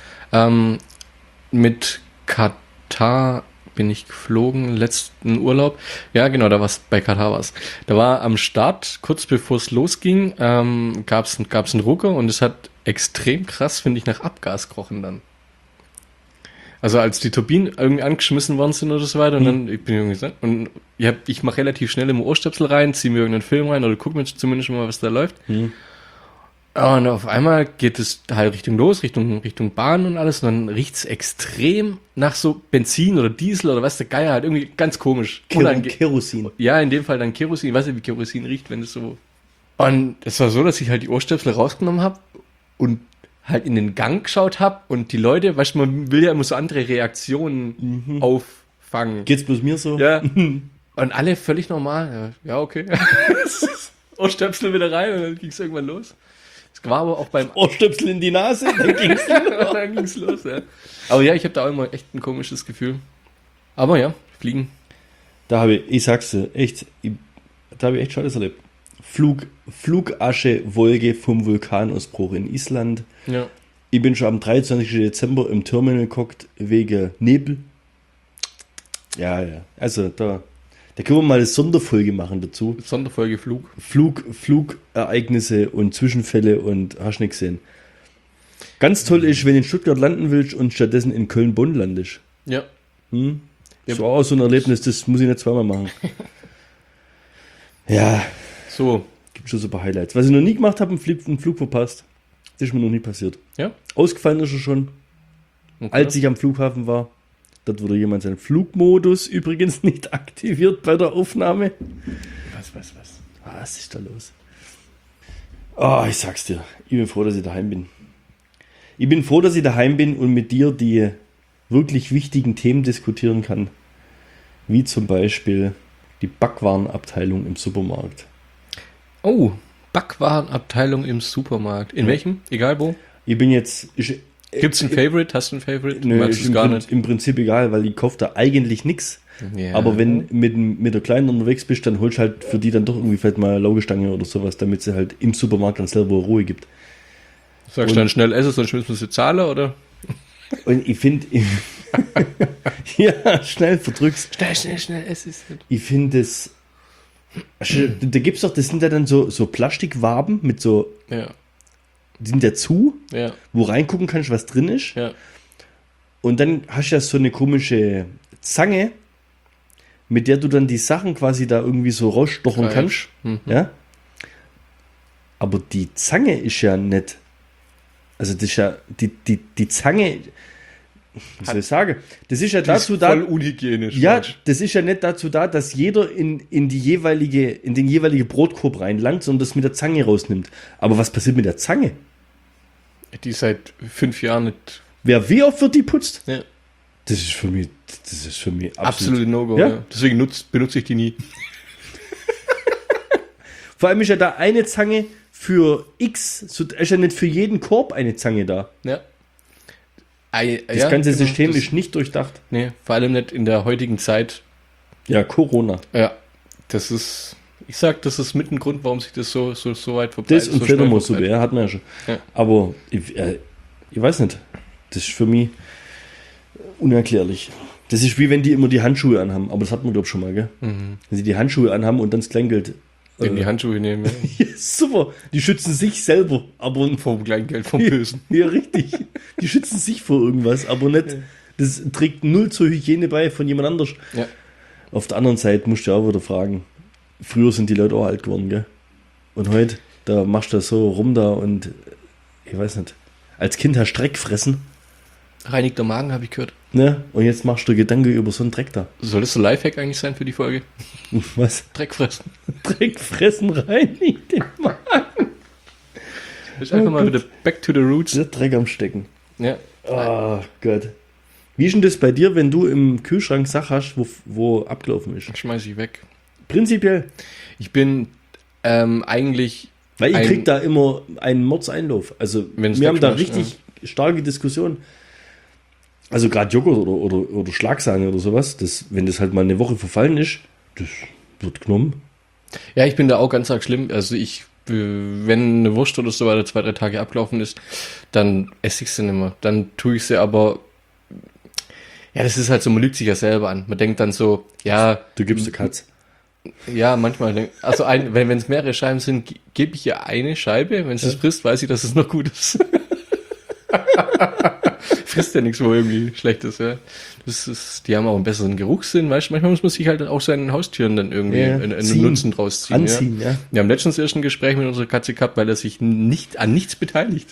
Speaker 1: Mit Katar bin ich geflogen, letzten Urlaub. Ja, genau, bei Katar war's. Da war am Start, kurz bevor es losging, gab's einen Rucker und es hat extrem krass, finde ich, nach Abgas gerochen dann. Also als die Turbinen irgendwie angeschmissen worden sind oder so weiter und dann, ich bin irgendwie so, und ich mache relativ schnell im Ohrstöpsel rein, ziehe mir irgendeinen Film rein oder gucke mir zumindest mal, was da läuft. Und auf einmal geht es halt Richtung Bahn und alles. Und dann riecht's extrem nach so Benzin oder Diesel oder was der Geier halt. Irgendwie ganz komisch.
Speaker 2: Kerosin.
Speaker 1: Ja, in dem Fall dann Kerosin. Ich weiß nicht, wie Kerosin riecht, wenn es so... Und es war so, dass ich halt die Ohrstöpsel rausgenommen habe und halt in den Gang geschaut habe. Und die Leute, weißt du, man will ja immer so andere Reaktionen auffangen.
Speaker 2: Geht's bloß mir so?
Speaker 1: Ja. Und alle völlig normal. Ja, okay. Ohrstöpsel wieder rein und dann ging es irgendwann los. Es war aber auch beim
Speaker 2: Ohrstöpsel in die Nase, dann ging's
Speaker 1: dann ging's los, ja. Aber ja, ich habe da auch immer echt ein komisches Gefühl. Aber ja, Fliegen.
Speaker 2: Da habe ich sag's dir, da habe ich echt Scheiße erlebt. Flugaschewolke vom Vulkanausbruch in Island.
Speaker 1: Ja.
Speaker 2: Ich bin schon am 23. Dezember im Terminal geguckt wegen Nebel. Ja. Also da können wir mal eine Sonderfolge machen dazu.
Speaker 1: Sonderfolge Flug.
Speaker 2: Flugereignisse und Zwischenfälle und hast nicht gesehen. Ganz toll ist, wenn du in Stuttgart landen willst und stattdessen in Köln-Bonn landest.
Speaker 1: Ja.
Speaker 2: Das war auch so ein Erlebnis, das muss ich nicht zweimal machen. Ja.
Speaker 1: So.
Speaker 2: Gibt schon super Highlights. Was ich noch nie gemacht habe, einen Flug verpasst. Das ist mir noch nie passiert.
Speaker 1: Ja.
Speaker 2: Ausgefallen ist er schon,
Speaker 1: Okay.
Speaker 2: als ich am Flughafen war. Dort wurde jemand seinen Flugmodus übrigens nicht aktiviert bei der Aufnahme. Was ist da los? Ich sag's dir. Ich bin froh, dass ich daheim bin. Ich bin froh, dass ich daheim bin und mit dir die wirklich wichtigen Themen diskutieren kann. Wie zum Beispiel die Backwarenabteilung im Supermarkt.
Speaker 1: Oh, Backwarenabteilung im Supermarkt. In welchem? Egal wo?
Speaker 2: Ich bin jetzt...
Speaker 1: Gibt's ein Favorite? Hast du ein Favorite?
Speaker 2: Nö,
Speaker 1: Magst
Speaker 2: ist
Speaker 1: du's gar nicht?
Speaker 2: im Prinzip egal, weil ich kaufe da eigentlich nichts.
Speaker 1: Ja.
Speaker 2: Aber wenn mit der Kleinen unterwegs bist, dann holst du halt für die dann doch irgendwie vielleicht mal eine Laugestange oder sowas, damit sie halt im Supermarkt dann selber Ruhe gibt.
Speaker 1: Sagst du dann schnell essen, sonst müssen wir sie zahlen, oder?
Speaker 2: Und ich finde... ja, schnell verdrückst.
Speaker 1: Schnell, es ist...
Speaker 2: Ich finde es... Da gibt's doch, das sind ja dann so Plastikwaben mit so...
Speaker 1: Ja,
Speaker 2: Die sind ja zu,
Speaker 1: ja,
Speaker 2: wo reingucken kannst, was drin ist.
Speaker 1: ja.
Speaker 2: Und dann hast du ja so eine komische Zange, mit der du dann die Sachen quasi da irgendwie so rausstochen
Speaker 1: Greif.
Speaker 2: kannst.
Speaker 1: Mhm.
Speaker 2: Ja? Aber die Zange ist ja nicht. Also das ist ja. Die Zange. Wie soll ich sagen? Das ist ja dazu da.
Speaker 1: Voll unhygienisch.
Speaker 2: Ja,
Speaker 1: falsch.
Speaker 2: das ist ja nicht dazu da, dass jeder in den jeweilige Brotkorb reinlangt, sondern das mit der Zange rausnimmt. Aber was passiert mit der Zange?
Speaker 1: Die seit 5 Jahren nicht...
Speaker 2: Wie oft wird die putzt?
Speaker 1: Ja.
Speaker 2: Das ist für mich
Speaker 1: Absolute No-Go.
Speaker 2: Ja.
Speaker 1: Ja. Deswegen benutze ich die nie.
Speaker 2: Vor allem ist ja da eine Zange für X, so ist ja nicht für jeden Korb eine Zange da.
Speaker 1: Ja.
Speaker 2: Das ganze System ist nicht durchdacht.
Speaker 1: Nee, vor allem nicht in der heutigen Zeit.
Speaker 2: Ja, Corona.
Speaker 1: Ja, das ist... Ich sag, das ist mit ein Grund, warum sich das so weit verbreitet.
Speaker 2: Das und Fledermaussuppe, ja, hat man ja schon.
Speaker 1: Ja.
Speaker 2: Aber ich weiß nicht. Das ist für mich unerklärlich. Das ist wie wenn die immer die Handschuhe anhaben. Aber das hat man, glaube ich, schon mal, gell?
Speaker 1: Mhm.
Speaker 2: Wenn sie die Handschuhe anhaben und dann das Kleingeld.
Speaker 1: In die Handschuhe nehmen. Ja.
Speaker 2: Ja, super. Die schützen sich selber, aber
Speaker 1: Vom Kleingeld, vom Bösen.
Speaker 2: Ja, richtig. Die schützen sich vor irgendwas, aber nicht. Das trägt null zur Hygiene bei von jemand anders.
Speaker 1: Ja.
Speaker 2: Auf der anderen Seite musst du auch wieder fragen. Früher sind die Leute auch alt geworden, gell? Und heute, da machst du so rum da und ich weiß nicht. Als Kind hast du Dreck fressen,
Speaker 1: Reinigter Magen, habe ich gehört.
Speaker 2: ne? Und jetzt machst du Gedanken über so einen Dreck da.
Speaker 1: Soll das ein Lifehack eigentlich sein für die Folge?
Speaker 2: Was?
Speaker 1: Dreck fressen.
Speaker 2: Dreck fressen rein in den Magen.
Speaker 1: Das ist einfach mal wieder back to the roots.
Speaker 2: Der Dreck am Stecken.
Speaker 1: Ja.
Speaker 2: Oh Gott. Wie ist denn das bei dir, wenn du im Kühlschrank Sachen hast, wo abgelaufen ist?
Speaker 1: Schmeiß ich weg.
Speaker 2: Prinzipiell.
Speaker 1: Ich bin eigentlich...
Speaker 2: Weil ich krieg da immer einen Mordseinlauf. Also
Speaker 1: Wenn's
Speaker 2: wir haben da
Speaker 1: wegschmeißt,
Speaker 2: richtig starke Diskussionen. Also gerade Joghurt oder Schlagsahne oder sowas, wenn das halt mal eine Woche verfallen ist, das wird genommen.
Speaker 1: Ja, ich bin da auch ganz arg schlimm. Also wenn eine Wurst oder so weiter 2-3 Tage abgelaufen ist, dann esse ich sie nicht mehr. Dann tue ich sie aber... Ja, das ist halt so, man lügt sich ja selber an. Man denkt dann so, ja...
Speaker 2: Du gibst der Katz.
Speaker 1: Ja, manchmal. Also wenn es mehrere Scheiben sind, gebe ich ihr eine Scheibe. Wenn sie es frisst, weiß ich, dass es noch gut ist. frisst ja nichts, wo irgendwie schlecht ist, ja. Die haben auch einen besseren Geruchssinn, weißt du? Manchmal muss man sich halt auch seinen Haustieren dann irgendwie einen Nutzen draus ziehen.
Speaker 2: Anziehen, ja.
Speaker 1: Wir haben letztens erst ein Gespräch mit unserer Katze gehabt, weil er sich nicht an nichts beteiligt.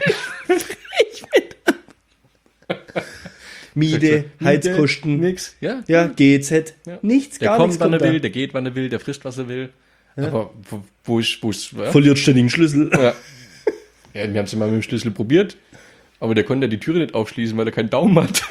Speaker 2: Miete, Heizkosten,
Speaker 1: nix. Ja,
Speaker 2: GEZ,
Speaker 1: ja.
Speaker 2: nichts,
Speaker 1: Der
Speaker 2: gar
Speaker 1: kommt,
Speaker 2: nichts.
Speaker 1: wann er
Speaker 2: kommt
Speaker 1: will,
Speaker 2: da.
Speaker 1: der geht, wann er will, der frisst, was er will. Ja. Aber wo ist, ja?
Speaker 2: Verliert ständig einen Schlüssel.
Speaker 1: Ja. Ja, wir haben es mal mit dem Schlüssel probiert, aber der konnte ja die Türe nicht aufschließen, weil er keinen Daumen hat.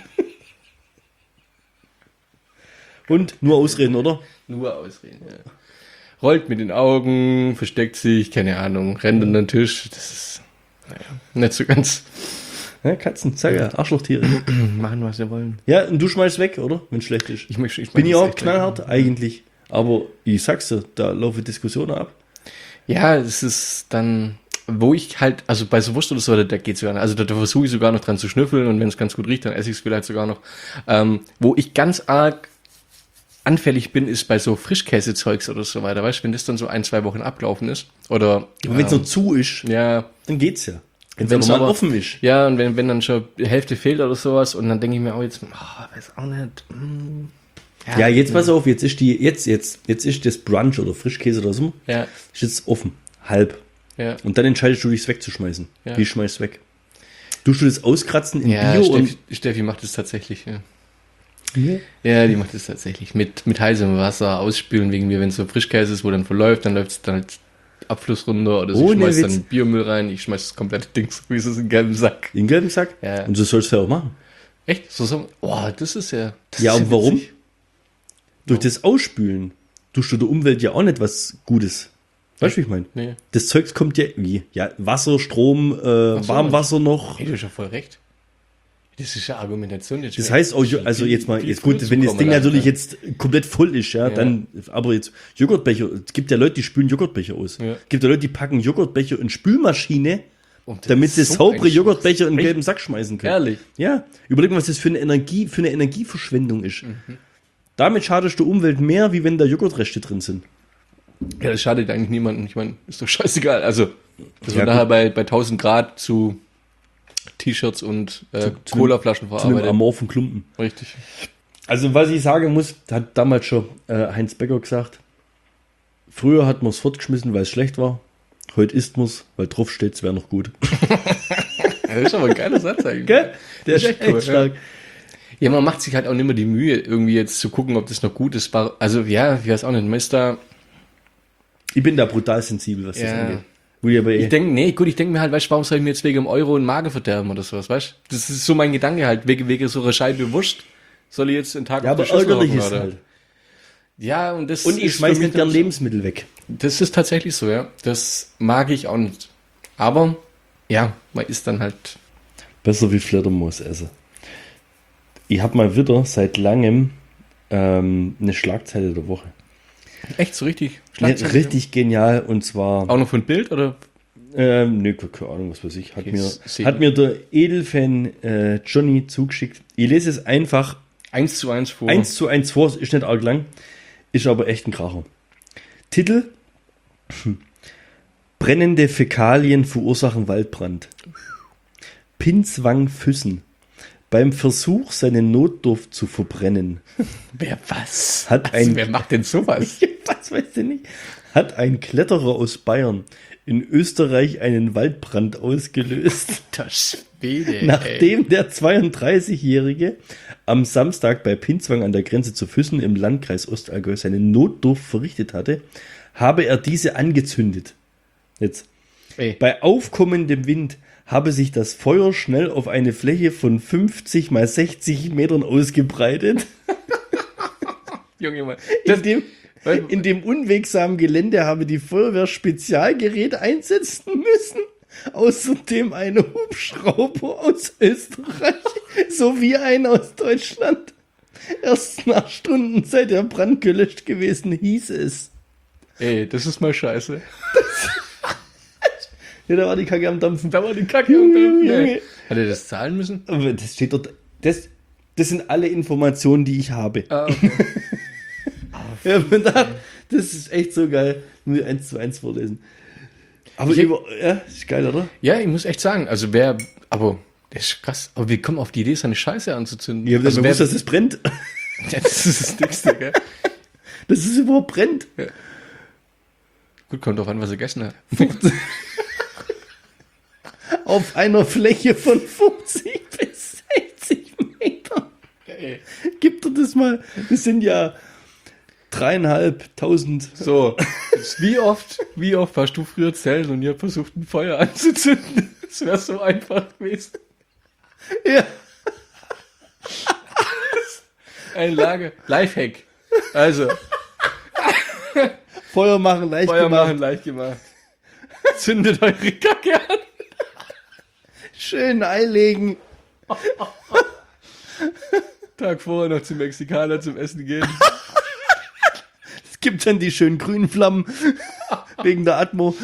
Speaker 2: Und nur ausreden, oder?
Speaker 1: Nur ausreden, ja. Rollt mit den Augen, versteckt sich, keine Ahnung, rennt an den Tisch. Das ist, nicht so ganz.
Speaker 2: Ja, Katzen, sag ja, Arschlochtiere.
Speaker 1: Machen, was sie wollen.
Speaker 2: Ja, und du schmeißt weg, oder? Wenn es schlecht ist. Bin ich auch knallhart, eigentlich. Aber ich sag's dir, da laufen Diskussionen ab.
Speaker 1: Ja, es ist dann, wo ich halt, also bei so Wurst oder so, da geht's sogar, also da versuche ich sogar noch dran zu schnüffeln und wenn es ganz gut riecht, dann esse ich es vielleicht sogar noch. Wo ich ganz arg anfällig bin, ist bei so Frischkäsezeugs oder so weiter, weißt du, wenn das dann so 1-2 Wochen abgelaufen ist oder...
Speaker 2: Aber wenn es noch zu ist,
Speaker 1: ja,
Speaker 2: dann geht's ja. Wenn
Speaker 1: Wenn's
Speaker 2: es aber mal
Speaker 1: aber-
Speaker 2: offen ist.
Speaker 1: ja, und wenn dann schon die Hälfte fehlt oder sowas und dann denke ich mir auch jetzt, weiß auch nicht.
Speaker 2: Ja, jetzt pass auf, jetzt ist das Brunch oder Frischkäse oder so,
Speaker 1: Ja,
Speaker 2: ist jetzt offen, halb.
Speaker 1: ja.
Speaker 2: Und dann entscheidest du dich, es wegzuschmeißen.
Speaker 1: Ja.
Speaker 2: Wie schmeißt du weg? Tust du das auskratzen in
Speaker 1: Ja,
Speaker 2: Bio
Speaker 1: Steffi macht es tatsächlich, ja.
Speaker 2: und...
Speaker 1: Ja, die macht es tatsächlich. Mit heißem Wasser ausspülen wegen mir, wenn es so Frischkäse ist, wo dann verläuft, dann läuft es dann halt Abfluss runter oder sie
Speaker 2: Ohne
Speaker 1: schmeißt
Speaker 2: Witz.
Speaker 1: dann Biomüll rein, ich schmeiß das komplette Ding so wie es ist in den gelben Sack.
Speaker 2: In den gelben Sack?
Speaker 1: Ja.
Speaker 2: Und so sollst du ja auch machen.
Speaker 1: Echt? Das ist ja... Das
Speaker 2: Ja,
Speaker 1: ist
Speaker 2: und warum?
Speaker 1: witzig.
Speaker 2: Durch das Ausspülen tust du der Umwelt ja auch nicht was Gutes. Weißt du, wie ich meine?
Speaker 1: Nee.
Speaker 2: Das Zeugs kommt ja wie? Ja, Wasser, Strom, Warmwasser noch.
Speaker 1: Hey, du hast ja voll recht. Das ist ja Argumentation.
Speaker 2: Das heißt auch, also jetzt mal, jetzt gut, wenn das Ding natürlich jetzt komplett voll ist, ja, dann, aber jetzt Joghurtbecher, es gibt ja Leute, die spülen Joghurtbecher aus.
Speaker 1: Ja.
Speaker 2: Es gibt ja Leute, die packen Joghurtbecher in Spülmaschine,
Speaker 1: Und das
Speaker 2: damit
Speaker 1: ist
Speaker 2: sie
Speaker 1: so
Speaker 2: saubere
Speaker 1: ein
Speaker 2: Joghurtbecher in den
Speaker 1: Echt?
Speaker 2: gelben Sack schmeißen können.
Speaker 1: Ehrlich?
Speaker 2: Ja, überleg mal, was das für eine Energieverschwendung ist.
Speaker 1: Mhm.
Speaker 2: Damit schadest du Umwelt mehr, wie wenn da Joghurtreste drin sind.
Speaker 1: Ja, das schadet eigentlich niemandem. Ich meine, ist doch scheißegal. Also, dass
Speaker 2: Ja,
Speaker 1: wir nachher bei 1000 Grad zu T-Shirts und Colaflaschen
Speaker 2: Zu einem
Speaker 1: verarbeitet.
Speaker 2: amorphen Klumpen.
Speaker 1: Richtig.
Speaker 2: Also, was ich sagen muss, hat damals schon Heinz Becker gesagt, früher hat man es fortgeschmissen, weil es schlecht war. Heute isst man es, weil drauf steht, es wäre noch gut.
Speaker 1: Ja, das ist aber ein geiler Satz eigentlich.
Speaker 2: Gell? Der ist
Speaker 1: echt
Speaker 2: echt
Speaker 1: cool,
Speaker 2: stark.
Speaker 1: Ja, man macht sich halt auch nicht mehr die Mühe, irgendwie jetzt zu gucken, ob das noch gut ist. Also, ja, ich weiß auch nicht. Man ist da,
Speaker 2: Ich bin da brutal sensibel, was das
Speaker 1: Ja.
Speaker 2: angeht. Wo ich aber
Speaker 1: ich denke mir halt, weißt du, warum soll ich mir jetzt wegen einem Euro einen Magen verderben oder sowas, weißt du? Das ist so mein Gedanke halt, wegen so einer Scheibe Wurst soll ich jetzt einen Tag
Speaker 2: ja,
Speaker 1: auf der
Speaker 2: aber
Speaker 1: Schüssel
Speaker 2: ärgerlich
Speaker 1: hocken,
Speaker 2: ist
Speaker 1: oder?
Speaker 2: halt.
Speaker 1: Ja, und das
Speaker 2: Und ich
Speaker 1: ist
Speaker 2: schmeiß
Speaker 1: für mich
Speaker 2: nicht gern
Speaker 1: dann-
Speaker 2: Lebensmittel weg.
Speaker 1: Das ist tatsächlich so, ja. Das mag ich auch nicht. Aber, ja, man isst dann halt.
Speaker 2: Besser wie Fledermaus essen. Ich habe mal wieder seit langem eine Schlagzeile der Woche.
Speaker 1: Echt so richtig
Speaker 2: Richtig genial, und zwar
Speaker 1: Auch noch von Bild oder?
Speaker 2: nö, keine Ahnung, was weiß ich.
Speaker 1: Okay, seh-
Speaker 2: Hat mir der Edelfan Johnny zugeschickt. Ich lese es einfach
Speaker 1: 1:1 vor.
Speaker 2: 1:1 vor, ist nicht arg lang, ist aber echt ein Kracher. Titel: Brennende Fäkalien verursachen Waldbrand. Pinzwang Füssen. Beim Versuch, seinen Notdurft zu verbrennen,
Speaker 1: Wer was?
Speaker 2: Hat
Speaker 1: Also,
Speaker 2: ein-
Speaker 1: wer macht denn sowas?
Speaker 2: was weiß ich nicht, hat ein Kletterer aus Bayern in Österreich einen Waldbrand ausgelöst.
Speaker 1: Das Schwede, ey.
Speaker 2: Nachdem der 32-Jährige am Samstag bei Pinzwang an der Grenze zu Füssen im Landkreis Ostallgäu seinen Notdurft verrichtet hatte, habe er diese angezündet. Jetzt.
Speaker 1: Ey.
Speaker 2: Bei aufkommendem Wind habe sich das Feuer schnell auf eine Fläche von 50 mal 60 Metern ausgebreitet.
Speaker 1: Junge, Mann.
Speaker 2: In dem unwegsamen Gelände habe die Feuerwehr Spezialgeräte einsetzen müssen. Außerdem eine Hubschrauber aus Österreich sowie einen aus Deutschland. Erst nach Stunden sei der Brand gelöscht gewesen, hieß es.
Speaker 1: Ey, das ist mal scheiße.
Speaker 2: Ja, da war die Kacke am Dampfen.
Speaker 1: Da war die Kacke
Speaker 2: Junge,
Speaker 1: und
Speaker 2: Junge.
Speaker 1: Hat er das zahlen müssen?
Speaker 2: Aber das steht dort. Das sind alle Informationen, die ich habe.
Speaker 1: Ah, okay.
Speaker 2: Ja, das ist echt so geil. Nur 1:1 vorlesen. Aber
Speaker 1: Ja, ist
Speaker 2: geil, oder?
Speaker 1: Ja, ich muss echt sagen, also aber Das ist krass. Aber wir kommen auf die Idee, seine Scheiße anzuzünden.
Speaker 2: Ich habe
Speaker 1: Also
Speaker 2: gewusst, dass es brennt.
Speaker 1: Ja, das ist das Dickste, gell?
Speaker 2: Dass es überhaupt brennt.
Speaker 1: Gut, kommt drauf an, was er gegessen hat.
Speaker 2: Auf einer Fläche von 50 bis 60 Metern. Gib dir das mal. Das sind ja 3.500.
Speaker 1: So, jetzt wie oft hast du früher zählen und ihr habt versucht, ein Feuer anzuzünden? Das wäre so einfach gewesen.
Speaker 2: Ja.
Speaker 1: Ein Lifehack. Also,
Speaker 2: Feuer machen leicht
Speaker 1: Feuer
Speaker 2: gemacht.
Speaker 1: machen leicht gemacht. Zündet eure Kacke an.
Speaker 2: Schön einlegen.
Speaker 1: Tag vorher noch zum Mexikaner zum Essen gehen.
Speaker 2: Es gibt dann die schönen grünen Flammen. Wegen der Atmo.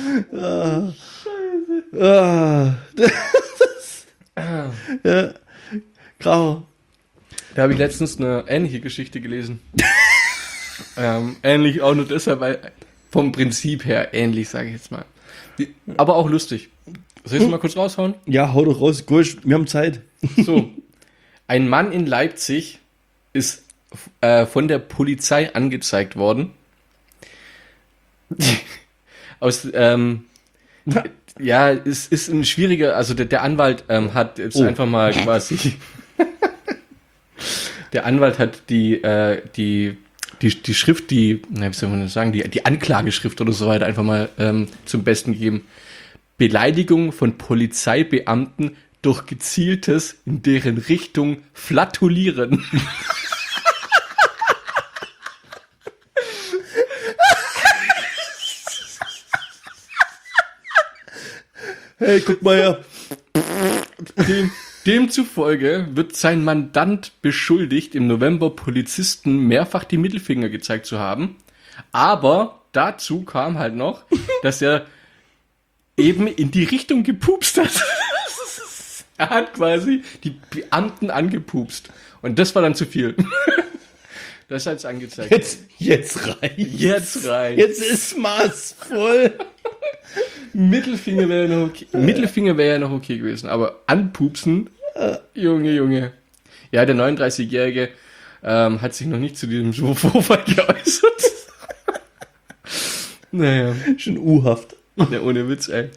Speaker 2: Ja. Grau.
Speaker 1: Da habe ich letztens eine ähnliche Geschichte gelesen. Ähnlich auch nur deshalb, weil vom Prinzip her ähnlich, sage ich jetzt mal. Aber auch lustig. Soll ich es mal kurz raushauen?
Speaker 2: Ja, hau doch raus. Gusch, wir haben Zeit.
Speaker 1: So. Ein Mann in Leipzig ist von der Polizei angezeigt worden. Ja, es ist ein schwieriger, also der Anwalt hat jetzt einfach mal quasi der Anwalt hat die Schrift, wie soll man das sagen, die Anklageschrift oder so weiter einfach mal zum Besten gegeben. Beleidigung von Polizeibeamten durch gezieltes in deren Richtung Flatulieren.
Speaker 2: Hey, guck mal her.
Speaker 1: Demzufolge wird sein Mandant beschuldigt, im November Polizisten mehrfach die Mittelfinger gezeigt zu haben. Aber dazu kam halt noch, dass er eben in die Richtung gepupst hat. Er hat quasi die Beamten angepupst. Und das war dann zu viel. Das hat es angezeigt.
Speaker 2: Jetzt reicht.
Speaker 1: Jetzt rein.
Speaker 2: Jetzt ist maßvoll.
Speaker 1: Mittelfinger wäre ja noch okay gewesen, aber anpupsen, Junge. Ja, der 39-Jährige hat sich noch nicht zu diesem Vorfall geäußert. Naja.
Speaker 2: Schon U-haft.
Speaker 1: Ja, ohne Witz, ey.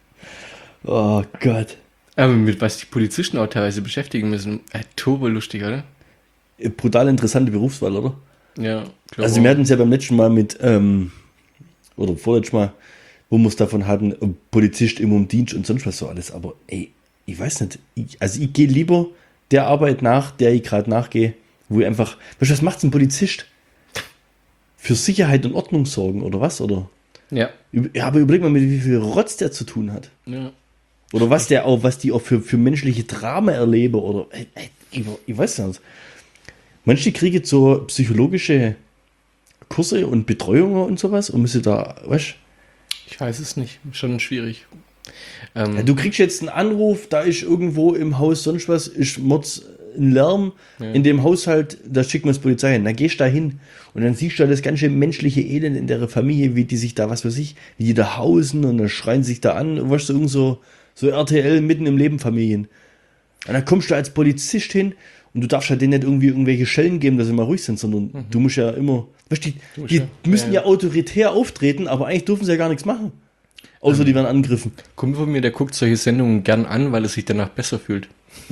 Speaker 2: Oh Gott.
Speaker 1: Aber mit was die Polizisten auch teilweise beschäftigen müssen, turbo lustig, oder?
Speaker 2: Brutal interessante Berufswahl, oder?
Speaker 1: Ja, klar.
Speaker 2: Also wir hatten es ja beim letzten Mal mit, oder vorletzten Mal, wo wir es davon hatten, Polizist immer im Dienst und sonst was so alles. Aber ey, ich weiß nicht. Ich gehe lieber der Arbeit nach, der ich gerade nachgehe, wo ich einfach, weißt du, was macht ein Polizist? Für Sicherheit und Ordnung sorgen, oder was? Oder?
Speaker 1: Ja.
Speaker 2: Ja, aber überleg mal, mit wie viel Rotz der zu tun hat.
Speaker 1: Ja.
Speaker 2: Oder was die auch für menschliche Drama erleben, oder, ich weiß nicht. Manche kriegen so psychologische Kurse und Betreuungen und sowas und müssen da, weißt
Speaker 1: Ich weiß es nicht. Schon schwierig.
Speaker 2: ja, du kriegst jetzt einen Anruf, da ist irgendwo im Haus sonst was, ist Mords ein Lärm in dem Haushalt, da schicken wir das Polizei hin. Dann gehst du da hin und dann siehst du da das ganze menschliche Elend in der Familie, wie die sich da, was weiß ich, wie die da hausen und dann schreien sich da an, weißt du, irgend so RTL mitten im Leben Familien. Und dann kommst du als Polizist hin und du darfst halt denen nicht irgendwie irgendwelche Schellen geben, dass sie mal ruhig sind, sondern du musst ja immer, weißt du, die müssen ja autoritär auftreten, aber eigentlich dürfen sie ja gar nichts machen. Außer die werden angegriffen.
Speaker 1: Kumpel von mir, der guckt solche Sendungen gern an, weil er sich danach besser fühlt.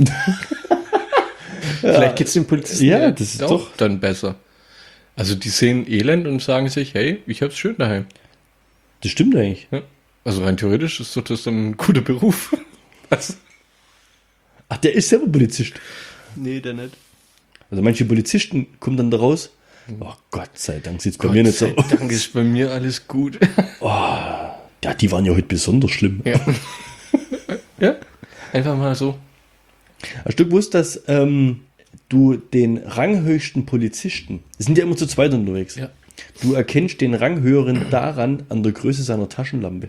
Speaker 1: Vielleicht geht's den Polizisten
Speaker 2: Ja, das ist
Speaker 1: auch
Speaker 2: doch
Speaker 1: dann besser. Also die sehen Elend und sagen sich, hey, ich hab's schön daheim.
Speaker 2: Das stimmt eigentlich.
Speaker 1: Ja. Also rein theoretisch ist doch das dann ein guter Beruf. Also,
Speaker 2: Ach, der ist selber Polizist.
Speaker 1: nee, der nicht.
Speaker 2: Also manche Polizisten kommen dann da raus. Oh Gott sei Dank sieht's bei mir nicht so aus.
Speaker 1: Dank ist bei mir alles gut.
Speaker 2: Ja, die waren ja heute besonders schlimm.
Speaker 1: Ja. Ja, einfach mal so.
Speaker 2: Hast du gewusst, dass du den ranghöchsten Polizisten, die sind ja immer zu zweit unterwegs,
Speaker 1: Ja.
Speaker 2: du erkennst den Ranghöheren daran an der Größe seiner Taschenlampe.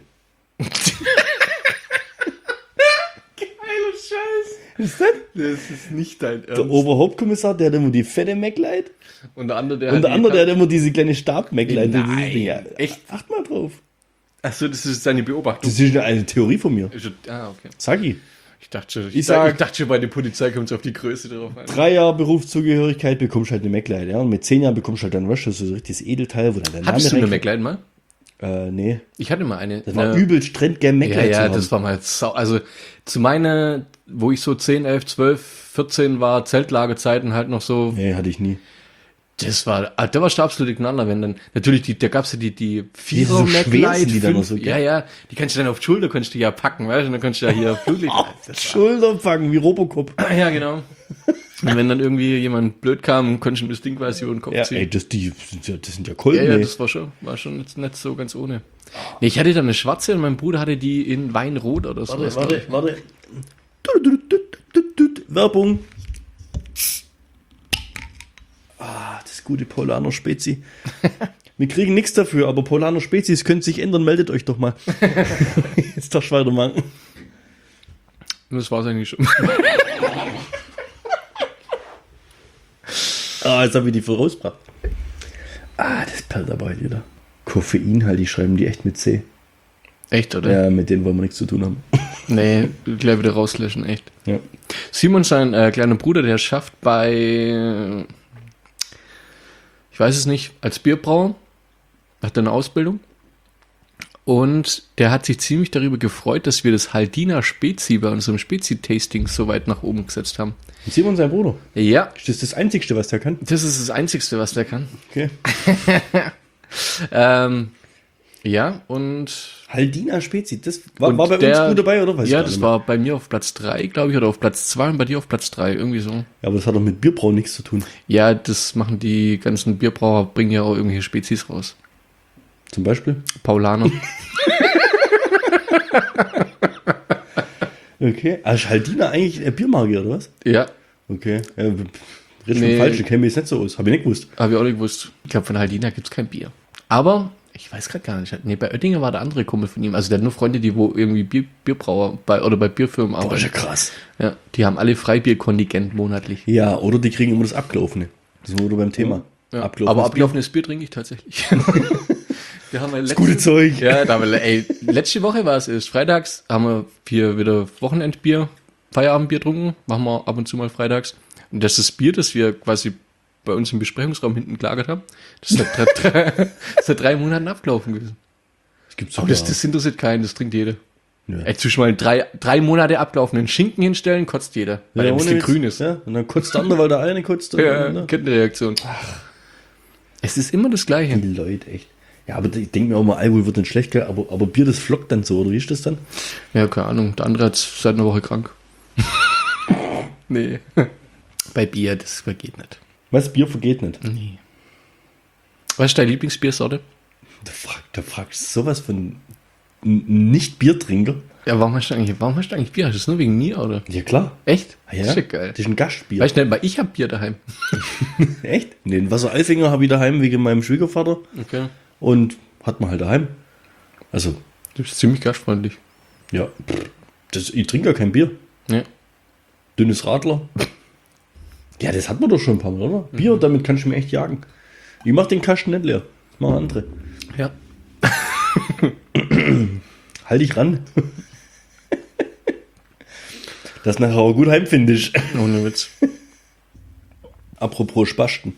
Speaker 1: Geiler Scheiß.
Speaker 2: Ist das?
Speaker 1: Das ist nicht dein
Speaker 2: Der Oberhauptkommissar, der hat immer die fette Maglite
Speaker 1: Und der andere,
Speaker 2: und der andere, der hat immer diese kleine Stab-Maglite.
Speaker 1: Nein,
Speaker 2: Ja,
Speaker 1: echt?
Speaker 2: acht mal drauf.
Speaker 1: Achso, das ist deine Beobachtung.
Speaker 2: Das ist eine Theorie von mir.
Speaker 1: Okay.
Speaker 2: Sag ich.
Speaker 1: Ich dachte
Speaker 2: Ich sag-
Speaker 1: schon, bei der Polizei kommt es auf die Größe drauf an.
Speaker 2: 3 Jahre Berufszugehörigkeit bekommst du halt eine MacLight, ja. Und mit 10 Jahren bekommst du halt dann was, das ist so richtiges Edelteil, wo dann der
Speaker 1: Hattest du eine
Speaker 2: reinkommt.
Speaker 1: MacLian mal?
Speaker 2: Nee.
Speaker 1: Ich hatte mal eine.
Speaker 2: Das war übelst trendgern
Speaker 1: Ja,
Speaker 2: MacLight
Speaker 1: ja,
Speaker 2: zu
Speaker 1: das
Speaker 2: haben.
Speaker 1: war mal also zu meiner, wo ich so 10, 11, 12, 14 war, Zeltlagerzeiten halt noch so,
Speaker 2: Nee, hatte ich nie.
Speaker 1: da warst du absolut Knaller, wenn dann, natürlich, da gab's ja die
Speaker 2: Die so schwer sind, die dann noch so,
Speaker 1: ja, ja, die kannst du dann auf die Schulter, kannst du ja packen, weißt du, und dann kannst du ja hier Flutlicht.
Speaker 2: Schulterpacken, wie Robocop.
Speaker 1: Ja, genau. Und wenn dann irgendwie jemand blöd kam, konntest du das Ding quasi über den Kopf
Speaker 2: Ja,
Speaker 1: ziehen.
Speaker 2: ey, das sind ja Kolben,
Speaker 1: Ja, ja,
Speaker 2: ey.
Speaker 1: das war schon jetzt nicht so ganz ohne. Nee, ich hatte dann eine schwarze und mein Bruder hatte die in Weinrot oder so.
Speaker 2: Warte. Werbung. Das gute Polano Spezi. Wir kriegen nichts dafür, aber Polano Spezies können sich ändern, meldet euch doch mal. Jetzt darfst du weitermachen.
Speaker 1: Das war's eigentlich schon.
Speaker 2: Jetzt habe ich die voll rausgebracht. Das perlt aber heute wieder. Koffein halt, die schreiben die echt mit C.
Speaker 1: Echt, oder?
Speaker 2: Ja, mit denen wollen wir nichts zu tun haben.
Speaker 1: Nee, gleich wieder rauslöschen, echt.
Speaker 2: Ja.
Speaker 1: Simon, sein kleiner Bruder, der schafft bei, ich weiß es nicht, als Bierbrauer, hat eine Ausbildung. Und der hat sich ziemlich darüber gefreut, dass wir das Haldiner Spezi bei unserem Spezi-Tasting so weit nach oben gesetzt haben.
Speaker 2: Und Simon, sein Bruder.
Speaker 1: Ja,
Speaker 2: Ist das das Einzigste, was der kann?
Speaker 1: das ist das Einzigste, was der kann.
Speaker 2: Okay.
Speaker 1: Ja, und
Speaker 2: Haldiner Spezi, das war
Speaker 1: Und
Speaker 2: bei uns
Speaker 1: der-
Speaker 2: gut dabei, oder? Weiß ich
Speaker 1: ja,
Speaker 2: gar
Speaker 1: das
Speaker 2: nicht mehr.
Speaker 1: war bei mir auf Platz 3, glaube ich, oder auf Platz 2 und bei dir auf Platz 3, irgendwie so.
Speaker 2: Ja, aber das hat doch mit Bierbrauen nichts zu tun.
Speaker 1: Ja, das machen die ganzen Bierbrauer, bringen ja auch irgendwelche Spezies raus.
Speaker 2: Zum Beispiel?
Speaker 1: Paulaner.
Speaker 2: Okay. Also Haldiner eigentlich eine Biermarke, oder was?
Speaker 1: Ja,
Speaker 2: Okay. Ja, red schon
Speaker 1: Nee.
Speaker 2: falsch, ich kenne mich jetzt nicht so aus. Habe ich nicht gewusst.
Speaker 1: habe ich auch nicht gewusst. Ich glaube, von Haldiner gibt es kein Bier. Aber, ich weiß gerade gar nicht. Nee, bei Oettinger war der andere Kumpel von ihm. Also der hat nur Freunde, die wo irgendwie Bierbrauer oder bei Bierfirmen
Speaker 2: Boah, ist ja
Speaker 1: arbeiten.
Speaker 2: krass.
Speaker 1: Ja, die haben alle Freibierkontingent monatlich.
Speaker 2: Ja, oder die kriegen immer das Abgelaufene. Das sind wir wieder beim Thema.
Speaker 1: Ja,
Speaker 2: Abgelaufenes
Speaker 1: aber abgelaufenes Bier trinke ich tatsächlich. Wir haben
Speaker 2: Das gute Zeug.
Speaker 1: Ja, da haben wir, letzte Woche war es erst. Freitags haben wir hier wieder Wochenendbier, Feierabendbier getrunken. Machen wir ab und zu mal freitags. Und das ist das Bier, das wir quasi bei uns im Besprechungsraum hinten gelagert haben. Das ist seit 3 Monaten abgelaufen gewesen.
Speaker 2: Das gibt's
Speaker 1: Aber
Speaker 2: sogar.
Speaker 1: das interessiert keinen, das trinkt jeder.
Speaker 2: Ja.
Speaker 1: Ey, zwischen mal 3 Monate abgelaufenen Schinken hinstellen, kotzt jeder. Weil der ein bisschen
Speaker 2: Witz.
Speaker 1: grün ist.
Speaker 2: Ja, und dann kotzt der andere, weil der eine kotzt.
Speaker 1: Ja,
Speaker 2: Und,
Speaker 1: Kettenreaktion. Es ist immer das Gleiche.
Speaker 2: die Leute, echt. Ja, aber ich denke mir auch mal, Alkohol wird dann schlecht, gell? Aber Bier, das flockt dann so, oder wie ist das dann?
Speaker 1: Ja, keine Ahnung. Der andere hat seit einer Woche krank. Nee. Bei Bier, das vergeht nicht.
Speaker 2: Was, Bier vergeht nicht.
Speaker 1: Nee. Was ist deine Lieblingsbiersorte?
Speaker 2: Da fragst du sowas von Nicht-Biertrinker.
Speaker 1: Ja, warum hast du eigentlich Bier? Hast du das nur wegen mir, oder?
Speaker 2: Ja, klar.
Speaker 1: Echt?
Speaker 2: Ja,
Speaker 1: Das ist ja geil.
Speaker 2: Das ist ein Gastbier.
Speaker 1: Weißt du nicht, weil ich hab Bier daheim.
Speaker 2: Echt? Nee, den Wasser-Alfinger habe ich daheim wegen meinem Schwiegervater
Speaker 1: Okay.
Speaker 2: und hat man halt daheim. Also,
Speaker 1: Das ist ziemlich gastfreundlich.
Speaker 2: ja, ich trinke ja kein Bier.
Speaker 1: Ja.
Speaker 2: Dünnes Radler. Ja, das hat man doch schon ein paar Mal, oder? Bier, damit kannst du mir echt jagen. Ich mach den Kasten nicht leer. Das machen andere.
Speaker 1: Ja.
Speaker 2: Halt dich ran. Das nachher auch gut heimfindest.
Speaker 1: Ohne Witz.
Speaker 2: Apropos Spasten.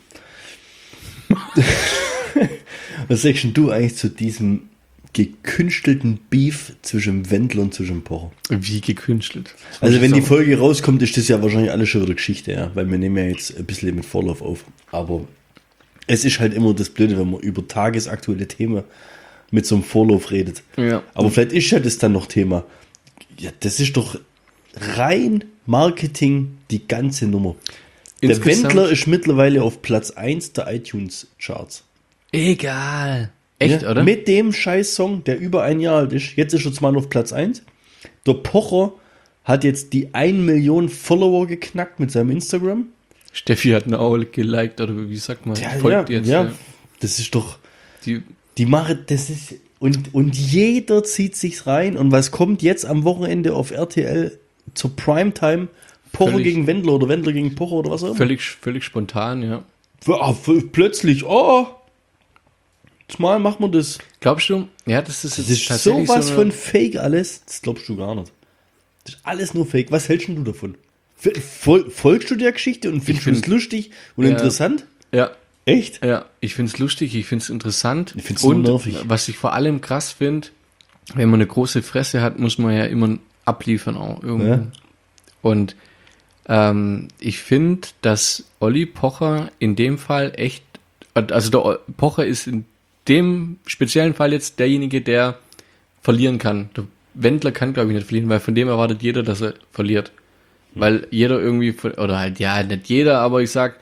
Speaker 2: Was sagst denn du eigentlich zu diesem gekünstelten Beef zwischen Wendler und zwischen Pocher?
Speaker 1: Wie gekünstelt.
Speaker 2: Also wenn die Folge rauskommt, ist das ja wahrscheinlich alles schon wieder Geschichte, ja, weil wir nehmen ja jetzt ein bisschen mit Vorlauf auf. Aber es ist halt immer das Blöde, wenn man über tagesaktuelle Themen mit so einem Vorlauf redet.
Speaker 1: Ja.
Speaker 2: Aber vielleicht ist ja das dann noch Thema. Ja, das ist doch rein Marketing, die ganze Nummer. Der
Speaker 1: Insgesamt-
Speaker 2: Wendler ist mittlerweile auf Platz 1 der iTunes-Charts.
Speaker 1: Egal. Echt,
Speaker 2: Ja,
Speaker 1: oder?
Speaker 2: Mit dem Scheiß-Song, der über ein Jahr alt ist. Jetzt ist er zwar auf Platz 1. Der Pocher hat jetzt die 1 Million Follower geknackt mit seinem Instagram.
Speaker 1: Steffi hat eine Aule geliked, oder wie sagt man? Folgt jetzt.
Speaker 2: ja. Das ist doch,
Speaker 1: Die,
Speaker 2: die machen, das ist, und jeder zieht sich's rein. Und was kommt jetzt am Wochenende auf RTL zur Primetime? Pocher
Speaker 1: Völlig-
Speaker 2: gegen Wendler oder Wendler gegen Pocher oder was auch immer.
Speaker 1: völlig spontan, ja.
Speaker 2: Plötzlich, mal machen wir das.
Speaker 1: Glaubst du? Ja, das ist
Speaker 2: Das
Speaker 1: jetzt
Speaker 2: ist
Speaker 1: tatsächlich
Speaker 2: sowas
Speaker 1: so
Speaker 2: von Fake alles. Das glaubst du gar nicht. Das ist alles nur Fake. Was hältst denn du davon? Folgst du der Geschichte und findest du es lustig und interessant?
Speaker 1: Ja.
Speaker 2: Echt?
Speaker 1: Ja, ich finde es lustig, ich finde es interessant.
Speaker 2: Ich finde es nur nervig.
Speaker 1: Was ich vor allem krass finde, wenn man eine große Fresse hat, muss man ja immer abliefern auch irgendwo.
Speaker 2: Ja.
Speaker 1: Und ich finde, dass Olli Pocher in dem Fall echt, also der Pocher ist in dem speziellen Fall jetzt derjenige, der verlieren kann. Der Wendler kann, glaube ich, nicht verlieren, weil von dem erwartet jeder, dass er verliert. Weil jeder irgendwie, oder halt, ja, nicht jeder, aber ich sag,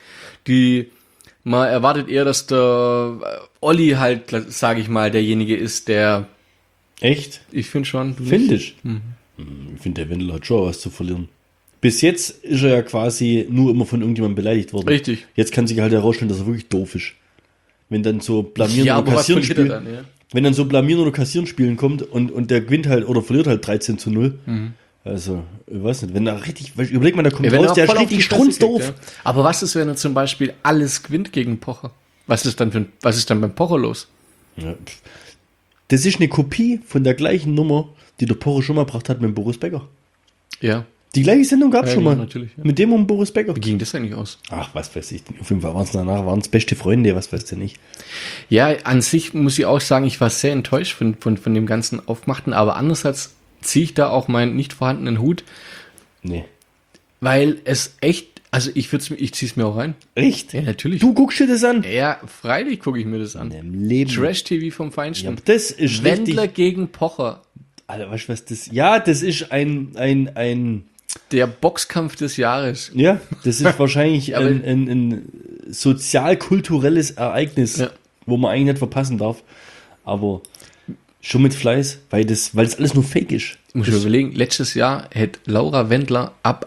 Speaker 1: man erwartet eher, dass der Olli halt, sage ich mal, derjenige ist, der...
Speaker 2: Echt?
Speaker 1: Ich finde schon.
Speaker 2: Finde ich. Ich finde, der Wendler hat schon was zu verlieren. Bis jetzt ist er ja quasi nur immer von irgendjemandem beleidigt worden.
Speaker 1: Richtig.
Speaker 2: Jetzt kann sich halt herausstellen, dass er wirklich doof ist. Wenn dann so blamieren
Speaker 1: Ja,
Speaker 2: oder
Speaker 1: aber was
Speaker 2: kassieren
Speaker 1: verliert er
Speaker 2: spielen,
Speaker 1: dann, ja?
Speaker 2: wenn dann so blamieren oder kassieren spielen kommt und der gewinnt halt oder verliert halt 13-0. Also, ich weiß nicht, wenn er richtig, überleg mal, da kommt
Speaker 1: Ja, wenn
Speaker 2: raus,
Speaker 1: er
Speaker 2: der
Speaker 1: voll
Speaker 2: ist
Speaker 1: auf die
Speaker 2: richtig
Speaker 1: Fresse
Speaker 2: strunzdoof.
Speaker 1: kriegt, ja. Aber was ist, wenn er zum Beispiel alles gewinnt gegen Pocher? Was ist dann beim Pocher los?
Speaker 2: Ja. Das ist eine Kopie von der gleichen Nummer, die der Pocher schon mal gebracht hat mit Boris Becker.
Speaker 1: Ja.
Speaker 2: Die gleiche Sendung gab es
Speaker 1: Ja,
Speaker 2: schon mal.
Speaker 1: natürlich, ja.
Speaker 2: Mit dem und Boris Becker.
Speaker 1: Wie ging das eigentlich aus?
Speaker 2: Ach, was weiß ich. Auf jeden Fall waren es beste Freunde, was weißt du nicht.
Speaker 1: Ja, an sich muss ich auch sagen, ich war sehr enttäuscht von dem ganzen Aufmachten, aber andererseits ziehe ich da auch meinen nicht vorhandenen Hut,
Speaker 2: Nee.
Speaker 1: weil es echt, also ich ziehe es mir auch rein.
Speaker 2: Echt?
Speaker 1: Ja, natürlich.
Speaker 2: Du guckst dir das an?
Speaker 1: Ja, freilich gucke ich mir das an.
Speaker 2: Im Leben.
Speaker 1: Trash-TV vom
Speaker 2: Ja,
Speaker 1: Feinsten.
Speaker 2: aber das ist
Speaker 1: Wendler
Speaker 2: richtig.
Speaker 1: gegen Pocher.
Speaker 2: Alter, weißt du was das? Ja, das ist ein
Speaker 1: Der Boxkampf des Jahres.
Speaker 2: ja, das ist wahrscheinlich
Speaker 1: Aber-
Speaker 2: ein sozial-kulturelles Ereignis,
Speaker 1: Ja.
Speaker 2: wo man eigentlich nicht verpassen darf. Aber schon mit Fleiß, weil das alles nur Fake ist.
Speaker 1: Ich muss mir überlegen, letztes Jahr hätte Laura Wendler ab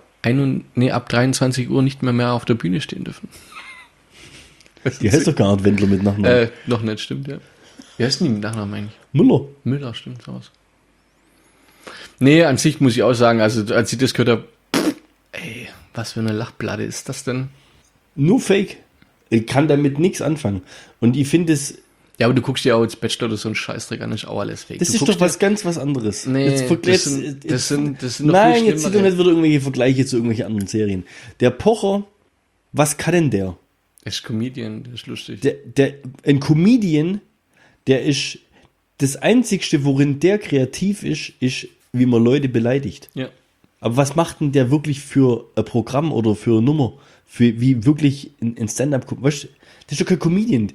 Speaker 1: 23 Uhr nicht mehr auf der Bühne stehen dürfen.
Speaker 2: Die heißt doch gar nicht Wendler mit Nachnamen.
Speaker 1: Noch nicht, stimmt, ja. Wie heißt denn die mit Nachnamen eigentlich?
Speaker 2: Müller.
Speaker 1: Müller, stimmt, sowas. Nee, an sich muss ich auch sagen, also als ich das gehört habe, ey, was für eine Lachplatte ist das denn?
Speaker 2: Nur Fake. Ich kann damit nichts anfangen. Und ich finde es,
Speaker 1: Ja, aber du guckst dir auch jetzt Bachelor oder so einen Scheißdreck an, ist auch alles fake.
Speaker 2: das
Speaker 1: Du
Speaker 2: ist
Speaker 1: guckst
Speaker 2: doch was ganz was anderes.
Speaker 1: Nee,
Speaker 2: Jetzt
Speaker 1: das sind noch
Speaker 2: nein,
Speaker 1: viel
Speaker 2: jetzt sind doch
Speaker 1: schlimmere.
Speaker 2: nicht wieder irgendwelche Vergleiche zu irgendwelchen anderen Serien. Der Pocher, was kann denn der?
Speaker 1: Er ist Comedian, der ist lustig.
Speaker 2: Ein Comedian, der ist das Einzigste, worin der kreativ ist, wie man Leute beleidigt.
Speaker 1: Ja.
Speaker 2: Aber was macht denn der wirklich für ein Programm oder für eine Nummer? Für wie wirklich ein Stand-up, weißt du, das ist doch kein Comedian.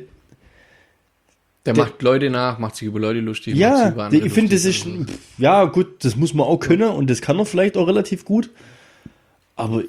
Speaker 1: Der macht Leute nach, macht sich über Leute lustig. macht
Speaker 2: Ja,
Speaker 1: sich über andere
Speaker 2: ich finde, das ist,
Speaker 1: lustig.
Speaker 2: ja gut, das muss man auch können und das kann er vielleicht auch relativ gut. Aber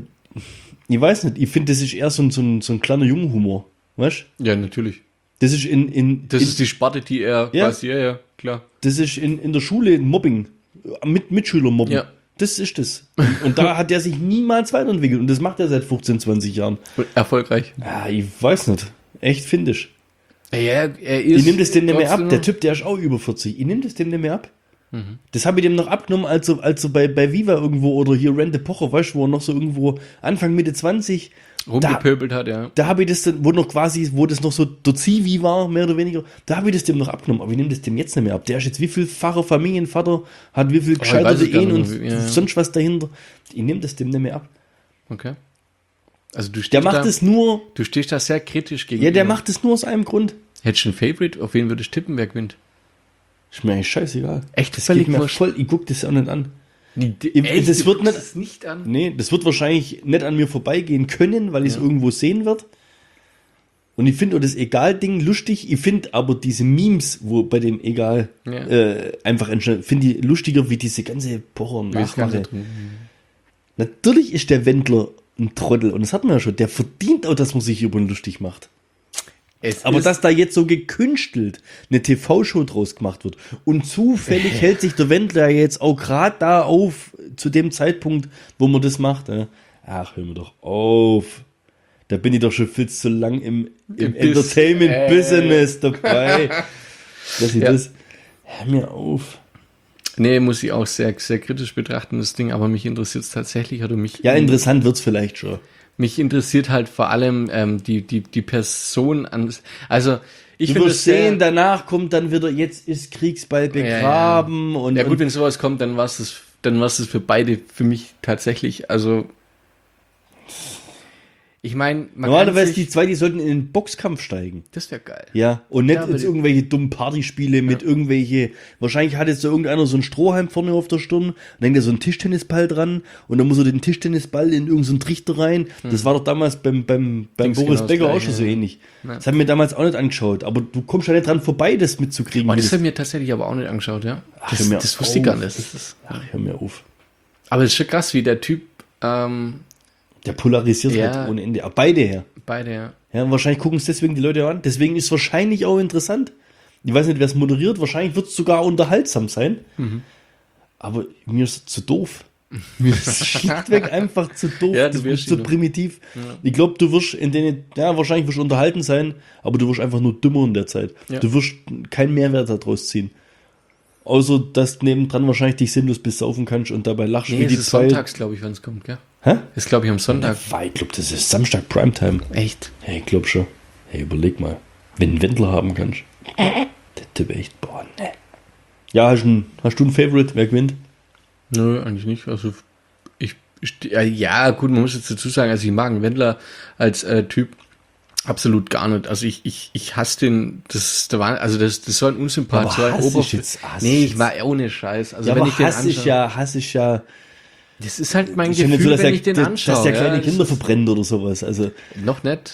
Speaker 2: ich weiß nicht, ich finde, das ist eher so ein kleiner Jungenhumor, weißt du?
Speaker 1: Ja, natürlich.
Speaker 2: Das ist
Speaker 1: Das ist die Sparte, die er
Speaker 2: Ja.
Speaker 1: quasi, ja, klar.
Speaker 2: das ist in der Schule Mobbing, Mitschüler mobben.
Speaker 1: Ja.
Speaker 2: Das ist das. Und da hat er sich niemals weiterentwickelt und das macht er seit 15, 20 Jahren.
Speaker 1: Und erfolgreich.
Speaker 2: Ja, ich weiß nicht. Echt findisch.
Speaker 1: Ja, er ist.
Speaker 2: Ich nehme das dem nicht mehr ab.
Speaker 1: trotzdem-
Speaker 2: Der Typ, der ist auch über 40. Ich nehme das dem nicht mehr ab. Das habe ich dem noch abgenommen, als er bei Viva irgendwo oder hier Rente Pocher, weißt du, wo er noch so irgendwo Anfang, Mitte 20,
Speaker 1: rumgepöbelt hat, ja.
Speaker 2: da habe ich das dann, wo das noch so der Zivi war, mehr oder weniger, da habe ich das dem noch abgenommen, aber ich nehme das dem jetzt nicht mehr ab. Der ist jetzt wie vielfacher Familienvater, hat wie viel
Speaker 1: weiß
Speaker 2: gescheiterte
Speaker 1: ich gar
Speaker 2: Ehen
Speaker 1: nicht
Speaker 2: und
Speaker 1: mehr, ja.
Speaker 2: sonst was dahinter. Ich nehme das dem nicht mehr ab.
Speaker 1: Okay. Also du
Speaker 2: Der
Speaker 1: stehst
Speaker 2: macht es nur,
Speaker 1: Du stehst da sehr kritisch gegenüber.
Speaker 2: ja, der macht es nur aus einem Grund.
Speaker 1: Hättest du ein Favorite? Auf wen würdest du tippen, wer gewinnt?
Speaker 2: Ist mir eigentlich scheißegal.
Speaker 1: Echt?
Speaker 2: Das
Speaker 1: Völlig
Speaker 2: geht mir
Speaker 1: wurscht.
Speaker 2: voll, ich guck das auch nicht an.
Speaker 1: Echt?
Speaker 2: das
Speaker 1: Du
Speaker 2: wird
Speaker 1: guckst
Speaker 2: nicht-
Speaker 1: es nicht an.
Speaker 2: Nee, das wird wahrscheinlich nicht an mir vorbeigehen können, weil ich es irgendwo sehen wird. Und ich finde auch das Egal-Ding lustig. Ich finde aber diese Memes, wo bei dem Egal
Speaker 1: Ja.
Speaker 2: einfach entstehen, finde ich lustiger wie diese ganze Pocher und
Speaker 1: Wie das Ganze
Speaker 2: Nachmache.
Speaker 1: drum.
Speaker 2: Natürlich ist der Wendler ein Trottel und das hat man ja schon. Der verdient auch, dass man sich über ihn lustig macht. Aber
Speaker 1: ist,
Speaker 2: dass da jetzt so gekünstelt eine TV-Show draus gemacht wird und zufällig hält sich der Wendler jetzt auch gerade da auf, zu dem Zeitpunkt, wo man das macht. Ach, hör mir doch auf. Da bin ich doch schon viel zu lang im Entertainment-Business dabei. Dass ich das. Hör mir auf.
Speaker 1: Nee, muss ich auch sehr, sehr kritisch betrachten, das Ding, aber mich interessiert es tatsächlich, oder mich,
Speaker 2: Ja, interessant wird's vielleicht schon.
Speaker 1: mich interessiert halt vor allem die Person an, also ich
Speaker 2: Du
Speaker 1: finde
Speaker 2: wirst
Speaker 1: es sehr,
Speaker 2: sehen, danach kommt dann wieder, jetzt ist Kriegsball begraben und.
Speaker 1: ja gut, wenn sowas kommt, dann war es das dann war es für beide, für mich tatsächlich, also ich meine,
Speaker 2: normalerweise die zwei, die sollten in den Boxkampf steigen.
Speaker 1: Das wäre geil.
Speaker 2: Ja, und nicht jetzt irgendwelche dummen Partyspiele mit irgendwelche, wahrscheinlich hat jetzt so irgendeiner so einen Strohhalm vorne auf der Stirn, und dann hängt da so ein Tischtennisball dran und dann muss er den Tischtennisball in irgendeinen so einen Trichter rein. Das war doch damals beim Boris
Speaker 1: genau
Speaker 2: Becker
Speaker 1: gleich,
Speaker 2: auch schon so ähnlich.
Speaker 1: Ja.
Speaker 2: Das haben wir damals auch nicht angeschaut, aber du kommst ja nicht dran vorbei, das mitzukriegen.
Speaker 1: Oh, das haben wir tatsächlich aber auch nicht angeschaut, ja. Das wusste ich gar nicht.
Speaker 2: Ach, hör mir auf.
Speaker 1: Aber es ist schon krass, wie der Typ,
Speaker 2: der polarisiert halt ohne Ende. Aber beide her.
Speaker 1: Beide, ja.
Speaker 2: Ja, wahrscheinlich gucken es deswegen die Leute an. Deswegen ist es wahrscheinlich auch interessant. Ich weiß nicht, wer es moderiert. Wahrscheinlich wird es sogar unterhaltsam sein. Aber mir ist es zu doof. Mir ist es schlichtweg einfach zu doof.
Speaker 1: Ja,
Speaker 2: das ist zu primitiv. Ja. Ich glaube, du wirst wahrscheinlich wirst du unterhalten sein, aber du wirst einfach nur dümmer in der Zeit. Ja. Du wirst keinen Mehrwert daraus ziehen. Außer, dass du nebendran wahrscheinlich dich sinnlos besaufen kannst und dabei lachst wie die
Speaker 1: ist
Speaker 2: zwei.
Speaker 1: Sonntags, glaube ich, wenn es kommt, gell?
Speaker 2: Hä?
Speaker 1: Ist, glaube ich, am Sonntag.
Speaker 2: Ja, ich glaube, das ist Samstag Primetime.
Speaker 1: Echt?
Speaker 2: Hey, ich glaube schon. Hey, überleg mal. Wenn du einen Wendler haben kannst. Der Typ echt, boah, ne. Ja, hast du ein Favorite? Wer gewinnt?
Speaker 1: Nö, eigentlich nicht. Also, ja, gut, man muss jetzt dazu sagen, also ich mag einen Wendler als Typ absolut gar nicht. Also ich hasse den, das ist so ein Unsympath, so ein Nee, ich mag ohne Scheiß. Also
Speaker 2: ja,
Speaker 1: wenn
Speaker 2: aber
Speaker 1: ich den anschaue.
Speaker 2: hasse ich ja.
Speaker 1: Das ist halt mein
Speaker 2: Gefühl,
Speaker 1: Gefühl,
Speaker 2: so,
Speaker 1: wenn ich den anschaue.
Speaker 2: Dass der kleine Kinder verbrennt oder sowas. Also,
Speaker 1: noch nicht.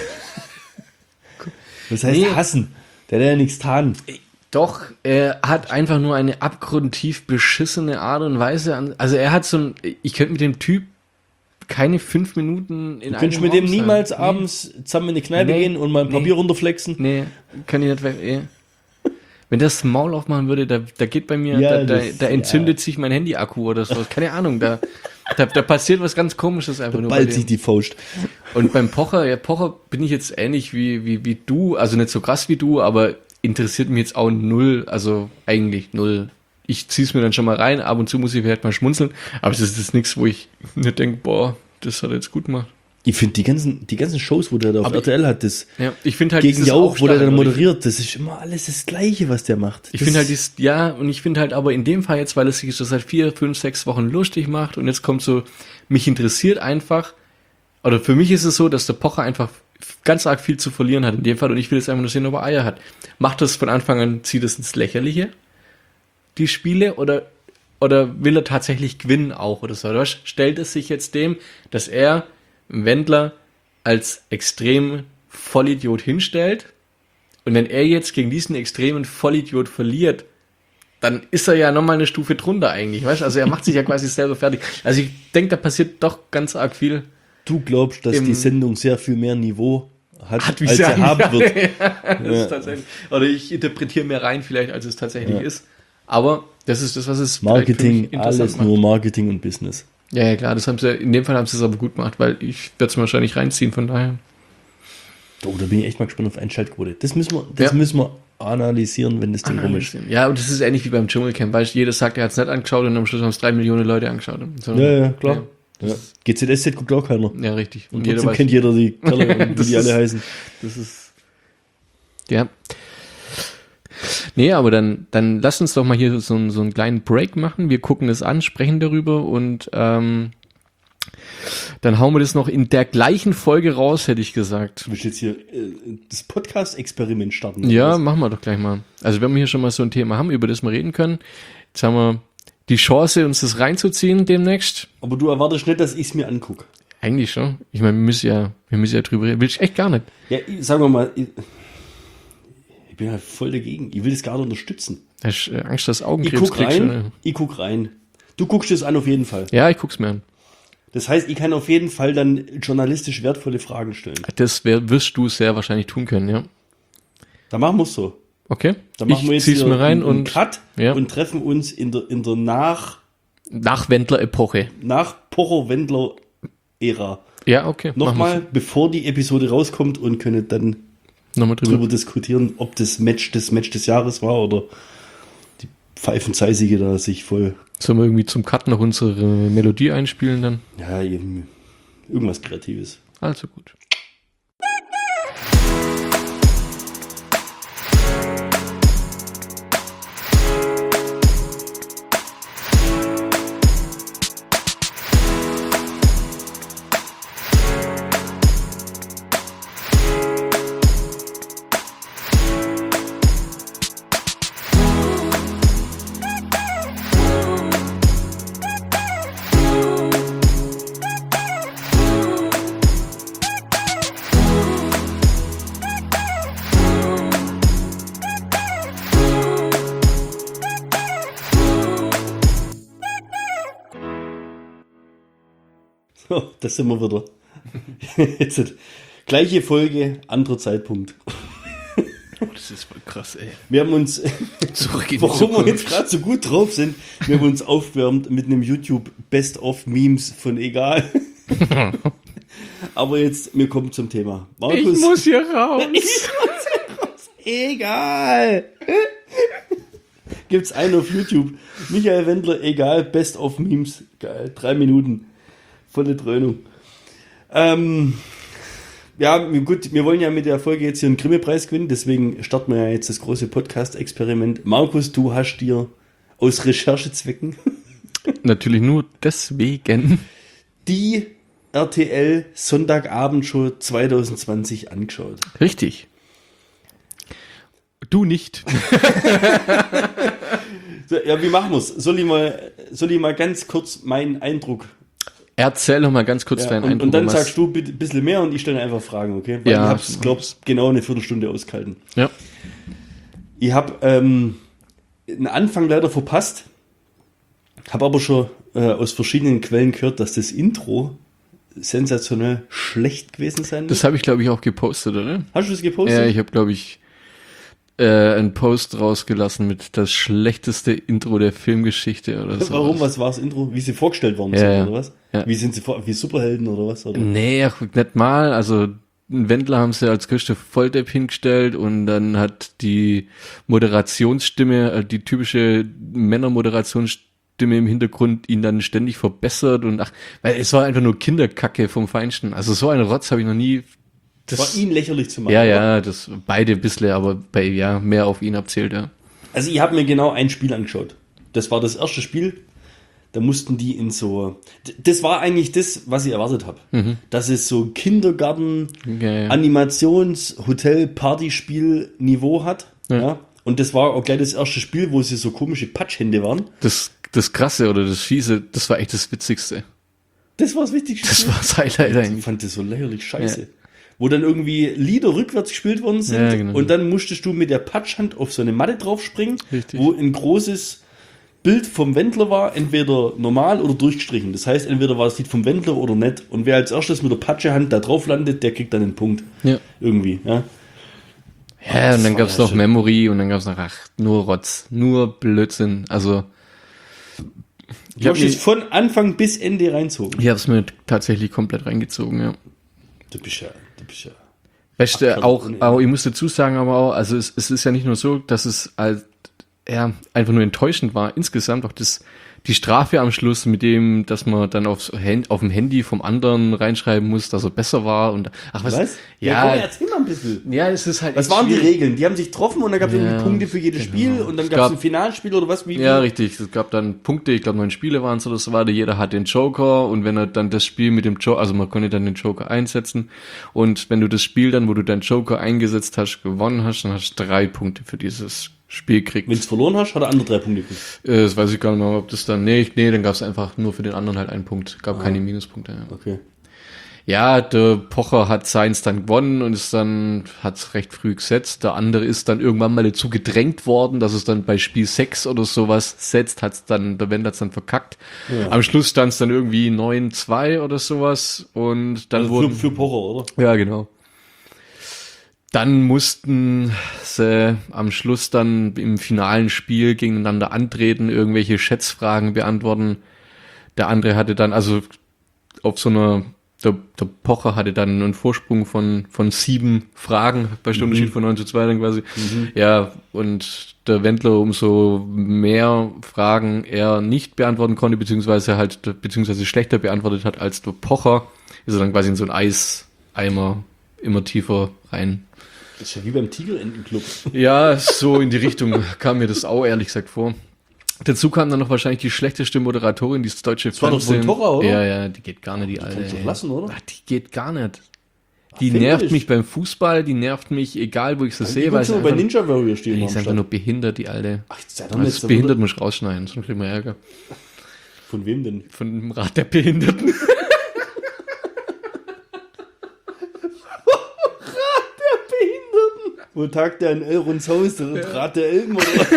Speaker 2: Was heißt hassen? Der hat ja nichts getan.
Speaker 1: Doch, er hat einfach nur eine abgrundtief beschissene Art und Weise. Also er hat ich könnte mit dem Typ keine 5 Minuten in einem
Speaker 2: Du könntest mit dem niemals abends zusammen in die Kneipe gehen und mal ein Papier runterflexen?
Speaker 1: Nee, kann ich nicht. Wenn das Maul aufmachen würde, da geht bei mir, da entzündet sich mein Handy-Akku oder sowas. Keine Ahnung, da passiert was ganz Komisches einfach nur.
Speaker 2: Ballt sich die Faust.
Speaker 1: Und beim Pocher bin ich jetzt ähnlich wie du, also nicht so krass wie du, aber interessiert mich jetzt auch null, also eigentlich null. Ich zieh's mir dann schon mal rein, ab und zu muss ich vielleicht mal schmunzeln, aber es ist nichts, wo ich nicht denke, boah, das hat er jetzt gut gemacht.
Speaker 2: Ich finde die ganzen Shows, wo der da auf RTL hat, das
Speaker 1: ich finde halt
Speaker 2: gegen Jauch, wo der dann moderiert, das ist immer alles das Gleiche, was der macht.
Speaker 1: Ich finde halt und ich finde halt aber in dem Fall jetzt, weil es sich so seit 4, 5, 6 Wochen lustig macht und jetzt kommt so, mich interessiert einfach, oder für mich ist es so, dass der Pocher einfach ganz arg viel zu verlieren hat in dem Fall und ich will jetzt einfach nur sehen, ob er Eier hat. Macht das von Anfang an, zieht es ins Lächerliche, die Spiele, oder will er tatsächlich gewinnen auch oder so? Oder stellt es sich jetzt dem, dass er Wendler als extrem Vollidiot hinstellt und wenn er jetzt gegen diesen extremen Vollidiot verliert, dann ist er ja nochmal eine Stufe drunter eigentlich, weißt? Also er macht sich ja quasi selber fertig. Also ich denke, da passiert doch ganz arg viel.
Speaker 2: Du glaubst, dass die Sendung sehr viel mehr Niveau hat
Speaker 1: wie
Speaker 2: als sie haben wird.
Speaker 1: Das ist tatsächlich. Oder ich interpretiere mehr rein vielleicht, als es tatsächlich ist. Aber das ist das, was es
Speaker 2: Marketing, alles macht. Nur Marketing und Business.
Speaker 1: Ja, klar, in dem Fall haben sie es aber gut gemacht, weil ich werde es wahrscheinlich reinziehen, von daher.
Speaker 2: Oh, da bin ich echt mal gespannt auf Einschaltquote. Das müssen wir analysieren, wenn das Ding rum ist.
Speaker 1: Ja, und das ist ähnlich wie beim Dschungelcamp, weil jeder sagt, er hat es nicht angeschaut und am Schluss haben es 3 Millionen Leute angeschaut. So,
Speaker 2: ja, klar. Ja. GZSZ guckt auch keiner.
Speaker 1: Ja, richtig.
Speaker 2: Und trotzdem kennt jeder die Kerle, wie die alle heißen.
Speaker 1: Das ist, ja. Nee, aber dann lass uns doch mal hier so einen kleinen Break machen. Wir gucken es an, sprechen darüber und dann hauen wir das noch in der gleichen Folge raus, hätte ich gesagt.
Speaker 2: Du willst jetzt hier das Podcast-Experiment starten?
Speaker 1: Ja, machen wir doch gleich mal. Also wenn wir hier schon mal so ein Thema haben, über das wir reden können, jetzt haben wir die Chance, uns das reinzuziehen demnächst.
Speaker 2: Aber du erwartest nicht, dass ich es mir angucke.
Speaker 1: Eigentlich schon. Ich meine, wir müssen ja drüber reden. Will ich echt gar nicht.
Speaker 2: Ja, sagen wir mal, ich bin halt voll dagegen. Ich will das gar nicht unterstützen.
Speaker 1: Hast Angst, dass Augenkrebs kriegst?
Speaker 2: Ich guck rein. Du guckst es an auf jeden Fall.
Speaker 1: Ja, ich guck's mir an.
Speaker 2: Das heißt, ich kann auf jeden Fall dann journalistisch wertvolle Fragen stellen.
Speaker 1: Das wirst du sehr wahrscheinlich tun können, ja.
Speaker 2: Dann machen wir es so.
Speaker 1: Okay.
Speaker 2: Dann machen wir jetzt
Speaker 1: zieh's mir rein
Speaker 2: einen Cut und treffen uns in der
Speaker 1: Nach-Wendler-Epoche.
Speaker 2: Nach Pocher-Wendler-Ära.
Speaker 1: Ja, okay.
Speaker 2: Nochmal, bevor die Episode rauskommt und können dann nochmal drüber diskutieren, ob das Match des Jahres war oder die Pfeifenzeisige da sich voll.
Speaker 1: Sollen wir irgendwie zum Cut noch unsere Melodie einspielen dann?
Speaker 2: Ja, irgendwas Kreatives.
Speaker 1: Also gut.
Speaker 2: Das sind wir wieder. Jetzt, gleiche Folge, anderer Zeitpunkt.
Speaker 1: Das ist voll krass, ey.
Speaker 2: Wir haben uns,
Speaker 1: Zurück in die
Speaker 2: warum wir
Speaker 1: Zukunft.
Speaker 2: jetzt gerade so gut drauf sind, wir haben uns aufgewärmt mit einem YouTube Best-of-Memes von egal. Aber jetzt, wir kommen zum Thema. Markus,
Speaker 1: Ich muss hier raus.
Speaker 2: egal. Gibt's einen auf YouTube. Michael Wendler, egal, Best-of-Memes. Geil, 3 Minuten. Volle Dröhnung. Ja, gut, wir wollen ja mit der Folge jetzt hier einen Grimme-Preis gewinnen, deswegen starten wir ja jetzt das große Podcast-Experiment. Markus, du hast dir aus Recherchezwecken
Speaker 1: Natürlich nur deswegen.
Speaker 2: die RTL Sonntagabendshow 2020 angeschaut.
Speaker 1: Richtig. Du nicht.
Speaker 2: So, ja, wie machen wir's? Soll ich mal ganz kurz meinen Eindruck?
Speaker 1: Erzähl doch mal ganz kurz
Speaker 2: Ja,
Speaker 1: deinen Eindruck.
Speaker 2: und dann
Speaker 1: was-
Speaker 2: sagst du ein bisschen mehr und ich stelle einfach Fragen, okay? Weil
Speaker 1: Ja.
Speaker 2: ich hab's, glaub's, genau eine Viertelstunde ausgehalten.
Speaker 1: Ja.
Speaker 2: Ich habe einen Anfang leider verpasst, habe aber schon aus verschiedenen Quellen gehört, dass das Intro sensationell schlecht gewesen sein muss.
Speaker 1: Das habe ich, glaube ich, auch gepostet, oder?
Speaker 2: Hast du das gepostet?
Speaker 1: Ja, ich habe, glaube ich, einen Post rausgelassen mit das schlechteste Intro der Filmgeschichte oder so.
Speaker 2: Warum? Was war das Intro? Wie sie vorgestellt worden sind,
Speaker 1: Ja, ja.
Speaker 2: oder was?
Speaker 1: Ja.
Speaker 2: Wie sind sie wie Superhelden oder was? Oder?
Speaker 1: Nee, ach, nicht mal. Also einen Wendler haben sie als Christoph Volldepp hingestellt und dann hat die Moderationsstimme, die typische Männermoderationsstimme im Hintergrund ihn dann ständig verbessert und weil es war einfach nur Kinderkacke vom Feinsten. Also so einen Rotz habe ich noch nie.
Speaker 2: Das war ihn lächerlich zu machen.
Speaker 1: Ja,
Speaker 2: oder?
Speaker 1: ja, das beide ein bisschen, aber mehr auf ihn abzählt, ja.
Speaker 2: Also ich habe mir genau ein Spiel angeschaut. Das war das erste Spiel. Da mussten die in so... Das war eigentlich das, was ich erwartet habe. Dass es so Kindergarten,
Speaker 1: Ja, ja.
Speaker 2: Animations-, Hotel-, Partyspiel-Niveau hat. Ja. Und das war auch gleich das erste Spiel, wo sie so komische Patschhände waren.
Speaker 1: Das Krasse oder das Fiese, das war echt das Witzigste.
Speaker 2: Das war das Wichtigste.
Speaker 1: Das war das Highlight
Speaker 2: Ich
Speaker 1: eigentlich.
Speaker 2: fand das so lächerlich scheiße.
Speaker 1: Ja.
Speaker 2: Wo dann irgendwie Lieder rückwärts gespielt worden sind
Speaker 1: Ja, genau.
Speaker 2: und dann musstest du mit der Patschhand auf so eine Matte draufspringen,
Speaker 1: Richtig.
Speaker 2: wo ein großes Bild vom Wendler war, entweder normal oder durchgestrichen. Das heißt, entweder war das Lied vom Wendler oder nicht. Und wer als erstes mit der Patschehand da drauf landet, der kriegt dann einen Punkt.
Speaker 1: Ja.
Speaker 2: Irgendwie, ja.
Speaker 1: Ja, und dann
Speaker 2: war
Speaker 1: gab's
Speaker 2: ja
Speaker 1: noch
Speaker 2: schön.
Speaker 1: Memory und dann gab's noch, nur Rotz, nur Blödsinn. Also,
Speaker 2: Du hast es von Anfang bis Ende reinzogen.
Speaker 1: ich hab's mir tatsächlich komplett reingezogen, ja.
Speaker 2: Du bist ja.
Speaker 1: Weißt du,
Speaker 2: Ach,
Speaker 1: auch,
Speaker 2: ohne Ende.
Speaker 1: aber ich muss dazu sagen, aber auch, also es ist ja nicht nur so, dass es als, einfach nur enttäuschend war. Insgesamt auch die Strafe am Schluss mit dem, dass man dann auf dem Handy vom anderen reinschreiben muss, dass er besser war und,
Speaker 2: Was? komm,
Speaker 1: Ja,
Speaker 2: erzähl mal ein bisschen.
Speaker 1: ja, es ist halt.
Speaker 2: Was
Speaker 1: echt
Speaker 2: waren die
Speaker 1: schwierig.
Speaker 2: Regeln? Die haben sich getroffen und dann gab es
Speaker 1: Ja,
Speaker 2: irgendwie Punkte für jedes Spiel und dann
Speaker 1: Es
Speaker 2: gab es
Speaker 1: gab-
Speaker 2: ein Finalspiel oder was? Wie?
Speaker 1: Ja, richtig. Es gab dann Punkte, ich glaube 9 Spiele waren es oder so weiter. Jeder hat den Joker und wenn er dann das Spiel mit dem Joker, also man konnte dann den Joker einsetzen und wenn du das Spiel dann, wo du deinen Joker eingesetzt hast, gewonnen hast, dann hast du 3 Punkte für dieses Spiel gekriegt.
Speaker 2: Wenn du verloren hast, hat er andere 3 Punkte gekriegt.
Speaker 1: Das weiß ich gar nicht mehr, ob das dann, nee, dann gab es einfach nur für den anderen halt einen Punkt. Gab keine Minuspunkte. Ja.
Speaker 2: Okay.
Speaker 1: Ja, der Pocher hat seins dann gewonnen und hat's recht früh gesetzt. Der andere ist dann irgendwann mal dazu gedrängt worden, dass es dann bei Spiel 6 oder sowas setzt, der Wendler hat's dann verkackt.
Speaker 2: Ja.
Speaker 1: Am Schluss stand's dann irgendwie 9-2 oder sowas und dann
Speaker 2: Also
Speaker 1: wurden,
Speaker 2: für Pocher, oder?
Speaker 1: ja, genau. Dann mussten sie am Schluss dann im finalen Spiel gegeneinander antreten, irgendwelche Schätzfragen beantworten. Der andere hatte dann, also auf so einer, der Pocher hatte dann einen Vorsprung von 7 Fragen, bei Unterschied von 9-2 dann quasi. Ja, und der Wendler umso mehr Fragen er nicht beantworten konnte, beziehungsweise schlechter beantwortet hat als der Pocher, ist er dann quasi in so einen Eiseimer immer tiefer rein.
Speaker 2: Das ist ja wie beim Tigerentenclub.
Speaker 1: Ja, so in die Richtung kam mir das auch ehrlich gesagt vor. Dazu kam dann noch wahrscheinlich die schlechteste Moderatorin, die deutsche
Speaker 2: war doch von Torra, oder?
Speaker 1: Ja, die geht gar nicht, die alte.
Speaker 2: kannst du doch
Speaker 1: ey.
Speaker 2: lassen, oder?
Speaker 1: Ach, die geht gar nicht. Die
Speaker 2: finde
Speaker 1: nervt
Speaker 2: ich.
Speaker 1: mich beim Fußball, die nervt mich, egal wo ich sie sehe, weil
Speaker 2: Die
Speaker 1: sie
Speaker 2: bei
Speaker 1: einfach,
Speaker 2: Ninja Warrior
Speaker 1: die
Speaker 2: stehen.
Speaker 1: ist einfach nur behindert, die alte.
Speaker 2: Ach, sei doch
Speaker 1: Das
Speaker 2: nicht
Speaker 1: ist
Speaker 2: so
Speaker 1: behindert, muss ich rausschneiden, sonst kriegen wir Ärger.
Speaker 2: Von wem denn?
Speaker 1: Von dem Rat der Behinderten.
Speaker 2: Wo tagt der in Elrundshaus? Der Rat der Elben oder was?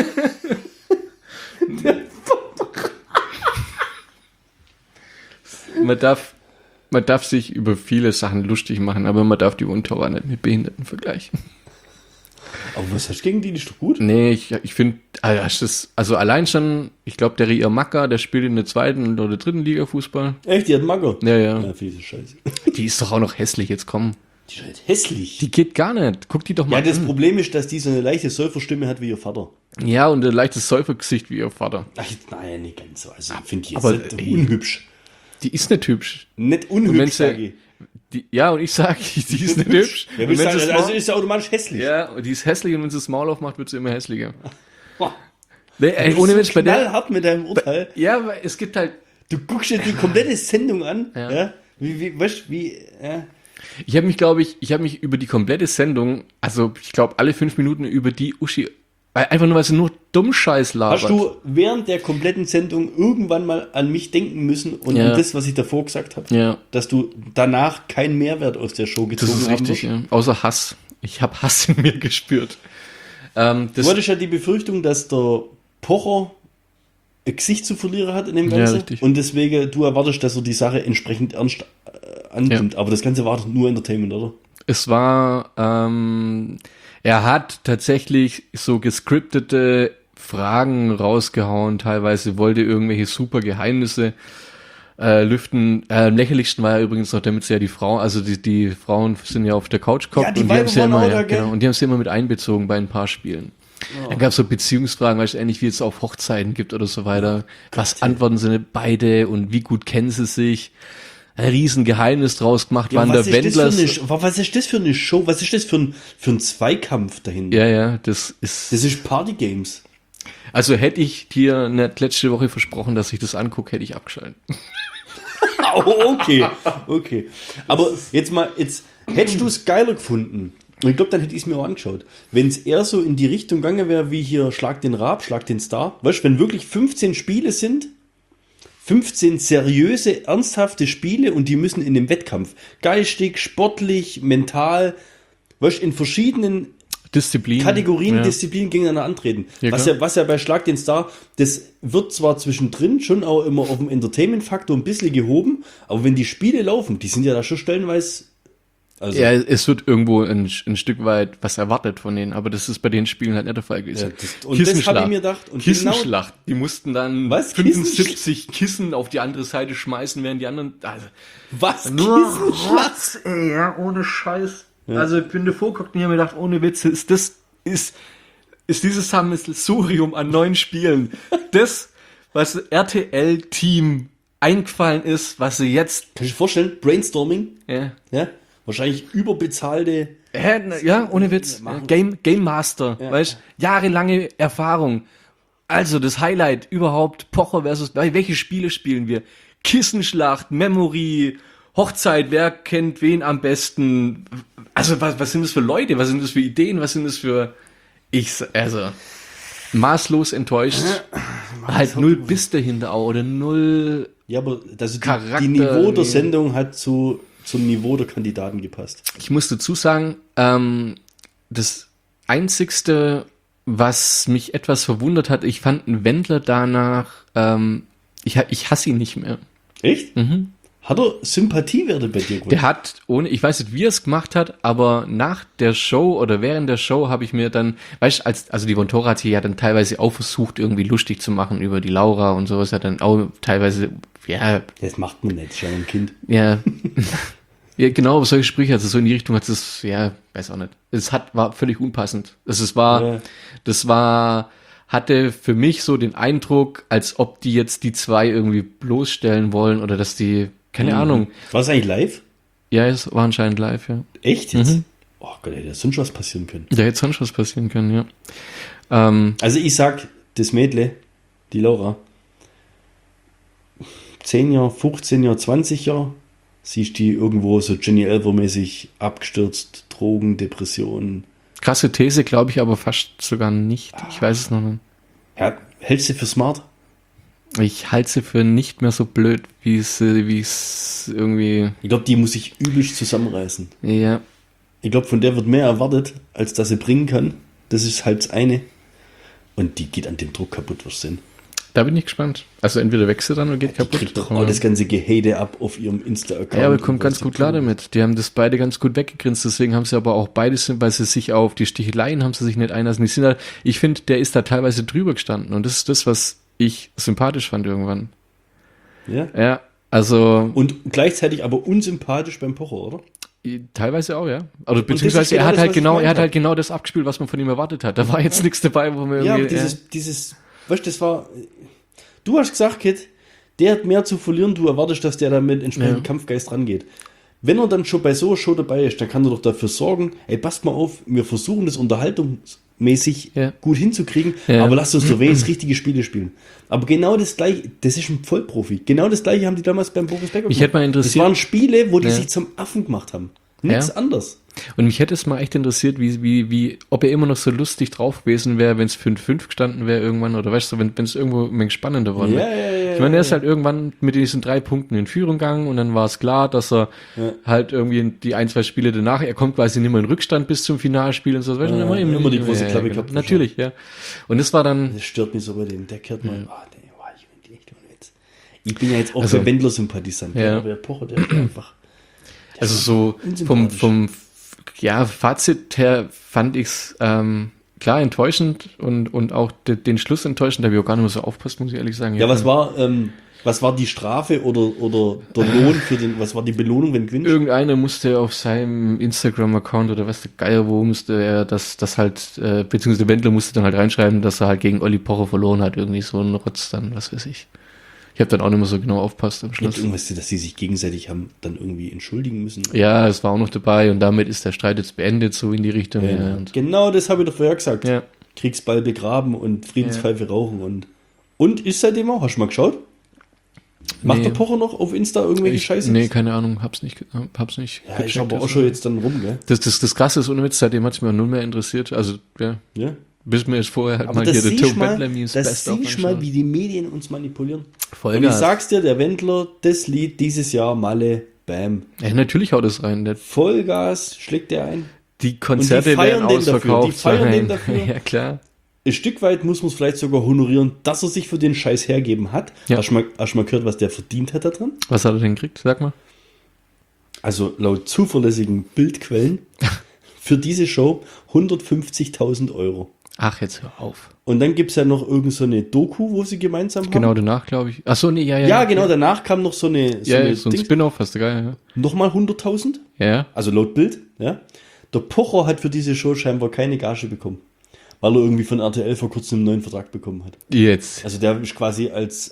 Speaker 1: Man darf man darf sich über viele Sachen lustig machen, aber man darf die Untower nicht mit Behinderten vergleichen.
Speaker 2: Aber was hast du gegen die? Die ist doch gut.
Speaker 1: Nee, ich finde, also allein schon, ich glaube, der Ria Macker, der spielt in der 2. oder 3. Liga Fußball.
Speaker 2: Echt, die hat Magger?
Speaker 1: Ja.
Speaker 2: Ja, finde ich scheiße.
Speaker 1: Die ist doch auch noch hässlich, jetzt komm.
Speaker 2: Die ist halt hässlich.
Speaker 1: Die geht gar nicht. Guck die doch mal
Speaker 2: Ja, das
Speaker 1: an.
Speaker 2: Problem ist, dass die so eine leichte Säuferstimme hat wie ihr Vater.
Speaker 1: Ja, und ein leichtes Säufergesicht wie ihr Vater.
Speaker 2: Ach, nein, nicht ganz so. Also, ich finde die jetzt
Speaker 1: aber,
Speaker 2: nicht
Speaker 1: ey.
Speaker 2: unhübsch.
Speaker 1: Die ist nicht hübsch.
Speaker 2: Nicht
Speaker 1: Und wenn
Speaker 2: unhübsch,
Speaker 1: sie-
Speaker 2: sage ich.
Speaker 1: Ja, und ich sage, die ist nicht hübsch.
Speaker 2: Ja,
Speaker 1: Und
Speaker 2: willst
Speaker 1: wenn
Speaker 2: du
Speaker 1: sie
Speaker 2: sagen,
Speaker 1: das
Speaker 2: also
Speaker 1: Maul-
Speaker 2: ist sie automatisch hässlich.
Speaker 1: ja, und die ist hässlich und wenn sie das Maul aufmacht, wird sie immer hässlicher.
Speaker 2: Boah,
Speaker 1: Nee, ey, ohne Mensch, bei der.
Speaker 2: knallhart mit deinem Urteil.
Speaker 1: Ja, weil es gibt halt.
Speaker 2: Du guckst dir die komplette Sendung an.
Speaker 1: Ja.
Speaker 2: Ja? Weißt du, ja.
Speaker 1: Ich habe mich über die komplette Sendung, also ich glaube alle 5 Minuten über die Uschi, einfach nur, weil sie nur Dummscheiß labert.
Speaker 2: Hast du während der kompletten Sendung irgendwann mal an mich denken müssen und
Speaker 1: Ja.
Speaker 2: an das, was ich davor gesagt habe?
Speaker 1: Ja,
Speaker 2: Dass du danach keinen Mehrwert aus der Show
Speaker 1: das
Speaker 2: gezogen
Speaker 1: ist
Speaker 2: haben
Speaker 1: richtig,
Speaker 2: wirst?
Speaker 1: ja. Außer Hass. Ich habe Hass in mir gespürt.
Speaker 2: Du hattest ja die Befürchtung, dass der Pocher ein Gesicht zu verlieren hat in dem
Speaker 1: Ja,
Speaker 2: Ganzen.
Speaker 1: richtig.
Speaker 2: Und deswegen, du erwartest, dass er die Sache entsprechend ernst annimmt. Aber das Ganze war doch nur Entertainment, oder?
Speaker 1: Es war, er hat tatsächlich so gescriptete Fragen rausgehauen, teilweise wollte irgendwelche super Geheimnisse lüften. Am lächerlichsten war ja übrigens noch, damit sie ja die Frau, also die Frauen sind ja auf der Couch gehockt
Speaker 2: Ja, die
Speaker 1: und die haben
Speaker 2: Weiber
Speaker 1: sie ja
Speaker 2: waren
Speaker 1: immer,
Speaker 2: auch da, gell?
Speaker 1: genau, und die haben sie immer mit einbezogen bei ein paar Spielen. Dann gab es so Beziehungsfragen, weißt du, ähnlich wie es auf Hochzeiten gibt oder so weiter. Was antworten sie nicht beide und wie gut kennen sie sich? Ein Riesengeheimnis draus gemacht,
Speaker 2: Ja,
Speaker 1: wann der Wendler.
Speaker 2: was ist das für eine Show? Was ist das für ein Zweikampf dahinter?
Speaker 1: Ja, das ist.
Speaker 2: Das ist Party Games.
Speaker 1: Also hätte ich dir nicht letzte Woche versprochen, dass ich das angucke, hätte ich abgeschaltet.
Speaker 2: Oh, okay. Aber jetzt hättest du es geiler gefunden. Und ich glaube, dann hätte ich es mir auch angeschaut. Wenn es eher so in die Richtung gegangen wäre, wie hier Schlag den Raab, Schlag den Star. Weißt du, wenn wirklich 15 Spiele sind, 15 seriöse, ernsthafte Spiele und die müssen in dem Wettkampf geistig, sportlich, mental, weißt du, in verschiedenen
Speaker 1: Disziplin.
Speaker 2: Kategorien,
Speaker 1: ja.
Speaker 2: Disziplinen gegeneinander antreten.
Speaker 1: Ja,
Speaker 2: was ja bei Schlag den Star, das wird zwar zwischendrin schon auch immer auf dem Entertainment-Faktor ein bisschen gehoben, aber wenn die Spiele laufen, die sind ja da schon stellenweise. Also,
Speaker 1: Ja, es wird irgendwo ein Stück weit was erwartet von denen, aber das ist bei den Spielen halt nicht der Fall gewesen.
Speaker 2: Ja, und das habe ich mir gedacht. Und
Speaker 1: Kissenschlacht. Die mussten dann
Speaker 2: Was?
Speaker 1: 75 Kissen auf die andere Seite schmeißen, während die anderen. Also,
Speaker 2: was?
Speaker 1: Kissenschlacht, ey, ja, ohne Scheiß. Also ich bin davor geguckt und ich habe mir gedacht, ohne Witz, ist dieses Sammelsurium an 9 Spielen das, was RTL-Team eingefallen ist, was sie jetzt.
Speaker 2: Kannst du dir vorstellen, Brainstorming,
Speaker 1: Ja.
Speaker 2: ja, wahrscheinlich überbezahlte.
Speaker 1: Ja, ohne Witz. Game Master, weißt, jahrelange Erfahrung. Also das Highlight überhaupt, Pocher versus, welche Spiele spielen wir? Kissenschlacht, Memory, Hochzeit, wer kennt wen am besten? Also was sind das für Leute? Was sind das für Ideen? Was sind das für... maßlos enttäuscht. Halt null Biss dahinter auch, oder null...
Speaker 2: Ja, aber also
Speaker 1: Charakter,
Speaker 2: die Niveau der
Speaker 1: nee.
Speaker 2: Sendung hat zum Niveau der Kandidaten gepasst.
Speaker 1: Ich muss dazu sagen, das Einzigste, was mich etwas verwundert hat, ich fand einen Wendler danach, ich hasse ihn nicht mehr.
Speaker 2: Echt? Hat er Sympathiewerte bei dir?
Speaker 1: Der hat, ich weiß nicht, wie er es gemacht hat, aber nach der Show oder während der Show habe ich mir dann, weißt du, also die Vontora hat sich ja dann teilweise auch versucht, irgendwie lustig zu machen über die Laura und sowas, hat dann auch teilweise, ja.
Speaker 2: Das macht man nicht, ist ja ein Kind.
Speaker 1: Ja. Ja, genau, aber solche Sprüche, also so in die Richtung hat es, ja, weiß auch nicht. War völlig unpassend. Hatte für mich so den Eindruck, als ob die jetzt die 2 irgendwie bloßstellen wollen oder dass die, keine Ahnung.
Speaker 2: War es eigentlich live?
Speaker 1: Ja, es war anscheinend live, ja.
Speaker 2: Echt jetzt? Oh Gott, hätte sonst was passieren können.
Speaker 1: Da hätte sonst was passieren können, ja.
Speaker 2: Also ich sag, das Mädle, die Laura, 10 Jahre, 15 Jahre, 20 Jahre, siehst die irgendwo so Jenny Elver-mäßig abgestürzt, Drogen, Depressionen.
Speaker 1: Krasse These, glaube ich, aber fast sogar nicht. Ich weiß es noch nicht.
Speaker 2: Ja, hältst du für smart?
Speaker 1: Ich halte sie für nicht mehr so blöd, wie es irgendwie,
Speaker 2: Ich glaube, die muss sich übelst zusammenreißen.
Speaker 1: ja.
Speaker 2: Ich glaube, von der wird mehr erwartet, als dass sie bringen kann. Das ist halt das eine. Und die geht an dem Druck kaputt, was sehen.
Speaker 1: Da bin ich gespannt. Also entweder wächst sie dann oder geht kaputt.
Speaker 2: Kriegt doch auch das ganze Gehate ab auf ihrem Insta-Account.
Speaker 1: Ja, aber kommt ganz gut klar damit. Die haben das beide ganz gut weggegrinst, deswegen haben sie aber auch beide, weil sie sich auf die Sticheleien haben sie sich nicht einlassen. Die sind halt, ich finde, der ist da teilweise drüber gestanden und das ist das, was ich sympathisch fand irgendwann.
Speaker 2: Ja?
Speaker 1: Ja, also
Speaker 2: Und gleichzeitig aber unsympathisch beim Pocher, oder?
Speaker 1: teilweise auch, ja. Oder
Speaker 2: das
Speaker 1: beziehungsweise
Speaker 2: ist genau
Speaker 1: er hat
Speaker 2: das,
Speaker 1: halt
Speaker 2: was ich
Speaker 1: genau,
Speaker 2: gemeint
Speaker 1: er hat
Speaker 2: hab.
Speaker 1: halt genau das abgespielt, was man von ihm erwartet hat. Da war jetzt nichts dabei, wo man
Speaker 2: Ja, aber
Speaker 1: irgendwie.
Speaker 2: dieses, weißt du, das war, du hast gesagt, Kit, der hat mehr zu verlieren, du erwartest, dass der da mit entsprechendem Kampfgeist rangeht. Wenn er dann schon bei so einer Show dabei ist, dann kann er doch dafür sorgen, ey, passt mal auf, wir versuchen das unterhaltungsmäßig gut hinzukriegen, aber lasst uns doch wenigstens richtige Spiele spielen. Aber genau das gleiche, das ist ein Vollprofi, genau das gleiche haben die damals beim Boris Becker
Speaker 1: Mich hätte mal interessiert.
Speaker 2: Das waren Spiele, wo die sich zum Affen gemacht haben. Nichts anderes.
Speaker 1: Und mich hätte es mal echt interessiert, ob er immer noch so lustig drauf gewesen wäre, wenn es 5-5 gestanden wäre irgendwann, oder weißt du, wenn es irgendwo ein wenig spannender war. Ich meine, er ist halt irgendwann mit diesen 3 Punkten in Führung gegangen und dann war es klar, dass er halt irgendwie die 1-2 Spiele danach, er kommt quasi nicht mehr in Rückstand bis zum Finalspiel und so. Weißt du,
Speaker 2: immer die große Klappe gehabt.
Speaker 1: Natürlich, ja. Und das war dann...
Speaker 2: Das stört mich so bei dem, der kehrt mal, ich bin ja jetzt auch der Wendler-Sympathisant, aber der Pocher, der ist einfach...
Speaker 1: Also so vom Fazit her fand ich's klar enttäuschend und auch den Schluss enttäuschend, da habe ich auch gar nicht mehr so aufpasst, muss ich ehrlich sagen.
Speaker 2: Ja, was war die Strafe oder der Lohn für was war die Belohnung, wenn gewinnst?
Speaker 1: Irgendeiner musste auf seinem Instagram-Account oder was der Geier wo, musste er das halt, beziehungsweise Wendler musste dann halt reinschreiben, dass er halt gegen Olli Pocher verloren hat, irgendwie so ein Rotz dann, was weiß ich. Ich habe dann auch nicht mehr so genau aufpasst am Schluss.
Speaker 2: Irgendwas, dass sie sich gegenseitig haben dann irgendwie entschuldigen müssen.
Speaker 1: Ja, es war auch noch dabei und damit ist der Streit jetzt beendet, so in die Richtung.
Speaker 2: Ja. Genau, das habe ich doch vorher gesagt.
Speaker 1: Ja.
Speaker 2: Kriegsball begraben und Friedenspfeife rauchen und ist seitdem auch, hast du mal geschaut? Macht der Pocher noch auf Insta irgendwelche Scheiße?
Speaker 1: Nee, keine Ahnung, hab's nicht.
Speaker 2: Ja, ich habe auch schon jetzt dann rum, gell?
Speaker 1: Das Krasse ist, ohne Witz, seitdem hat es mir null mehr interessiert. Also, ja. Bis mir jetzt vorher halt
Speaker 2: aber
Speaker 1: mal
Speaker 2: das
Speaker 1: hier der
Speaker 2: siehst
Speaker 1: Tom Wendler Memes
Speaker 2: das siehst mal, wie die Medien uns manipulieren.
Speaker 1: Vollgas.
Speaker 2: Und ich sag's dir, der Wendler, das Lied dieses Jahr, Malle, bam.
Speaker 1: Ja, natürlich haut es rein.
Speaker 2: Vollgas schlägt der ein.
Speaker 1: Die Konzerte werden ausverkauft.
Speaker 2: Die feiern den dafür.
Speaker 1: Ja, klar.
Speaker 2: Ein Stück weit muss man es vielleicht sogar honorieren, dass er sich für den Scheiß hergeben hat.
Speaker 1: Ja.
Speaker 2: Hast du mal gehört, was der verdient hat da dran?
Speaker 1: Was hat er denn gekriegt? Sag mal.
Speaker 2: Also laut zuverlässigen Bildquellen für diese Show 150.000 Euro.
Speaker 1: Ach, jetzt hör auf.
Speaker 2: Und dann gibt es ja noch irgend so eine Doku, wo sie gemeinsam haben.
Speaker 1: Genau, danach, glaube ich. Ach so, nee, ja.
Speaker 2: Ja, genau, danach kam noch so eine
Speaker 1: so ein Spin-off, hast du geil, ja.
Speaker 2: Nochmal 100.000?
Speaker 1: Ja.
Speaker 2: Also laut Bild, ja. Der Pocher hat für diese Show scheinbar keine Gage bekommen, weil er irgendwie von RTL vor kurzem einen neuen Vertrag bekommen hat.
Speaker 1: Jetzt.
Speaker 2: Also der ist quasi als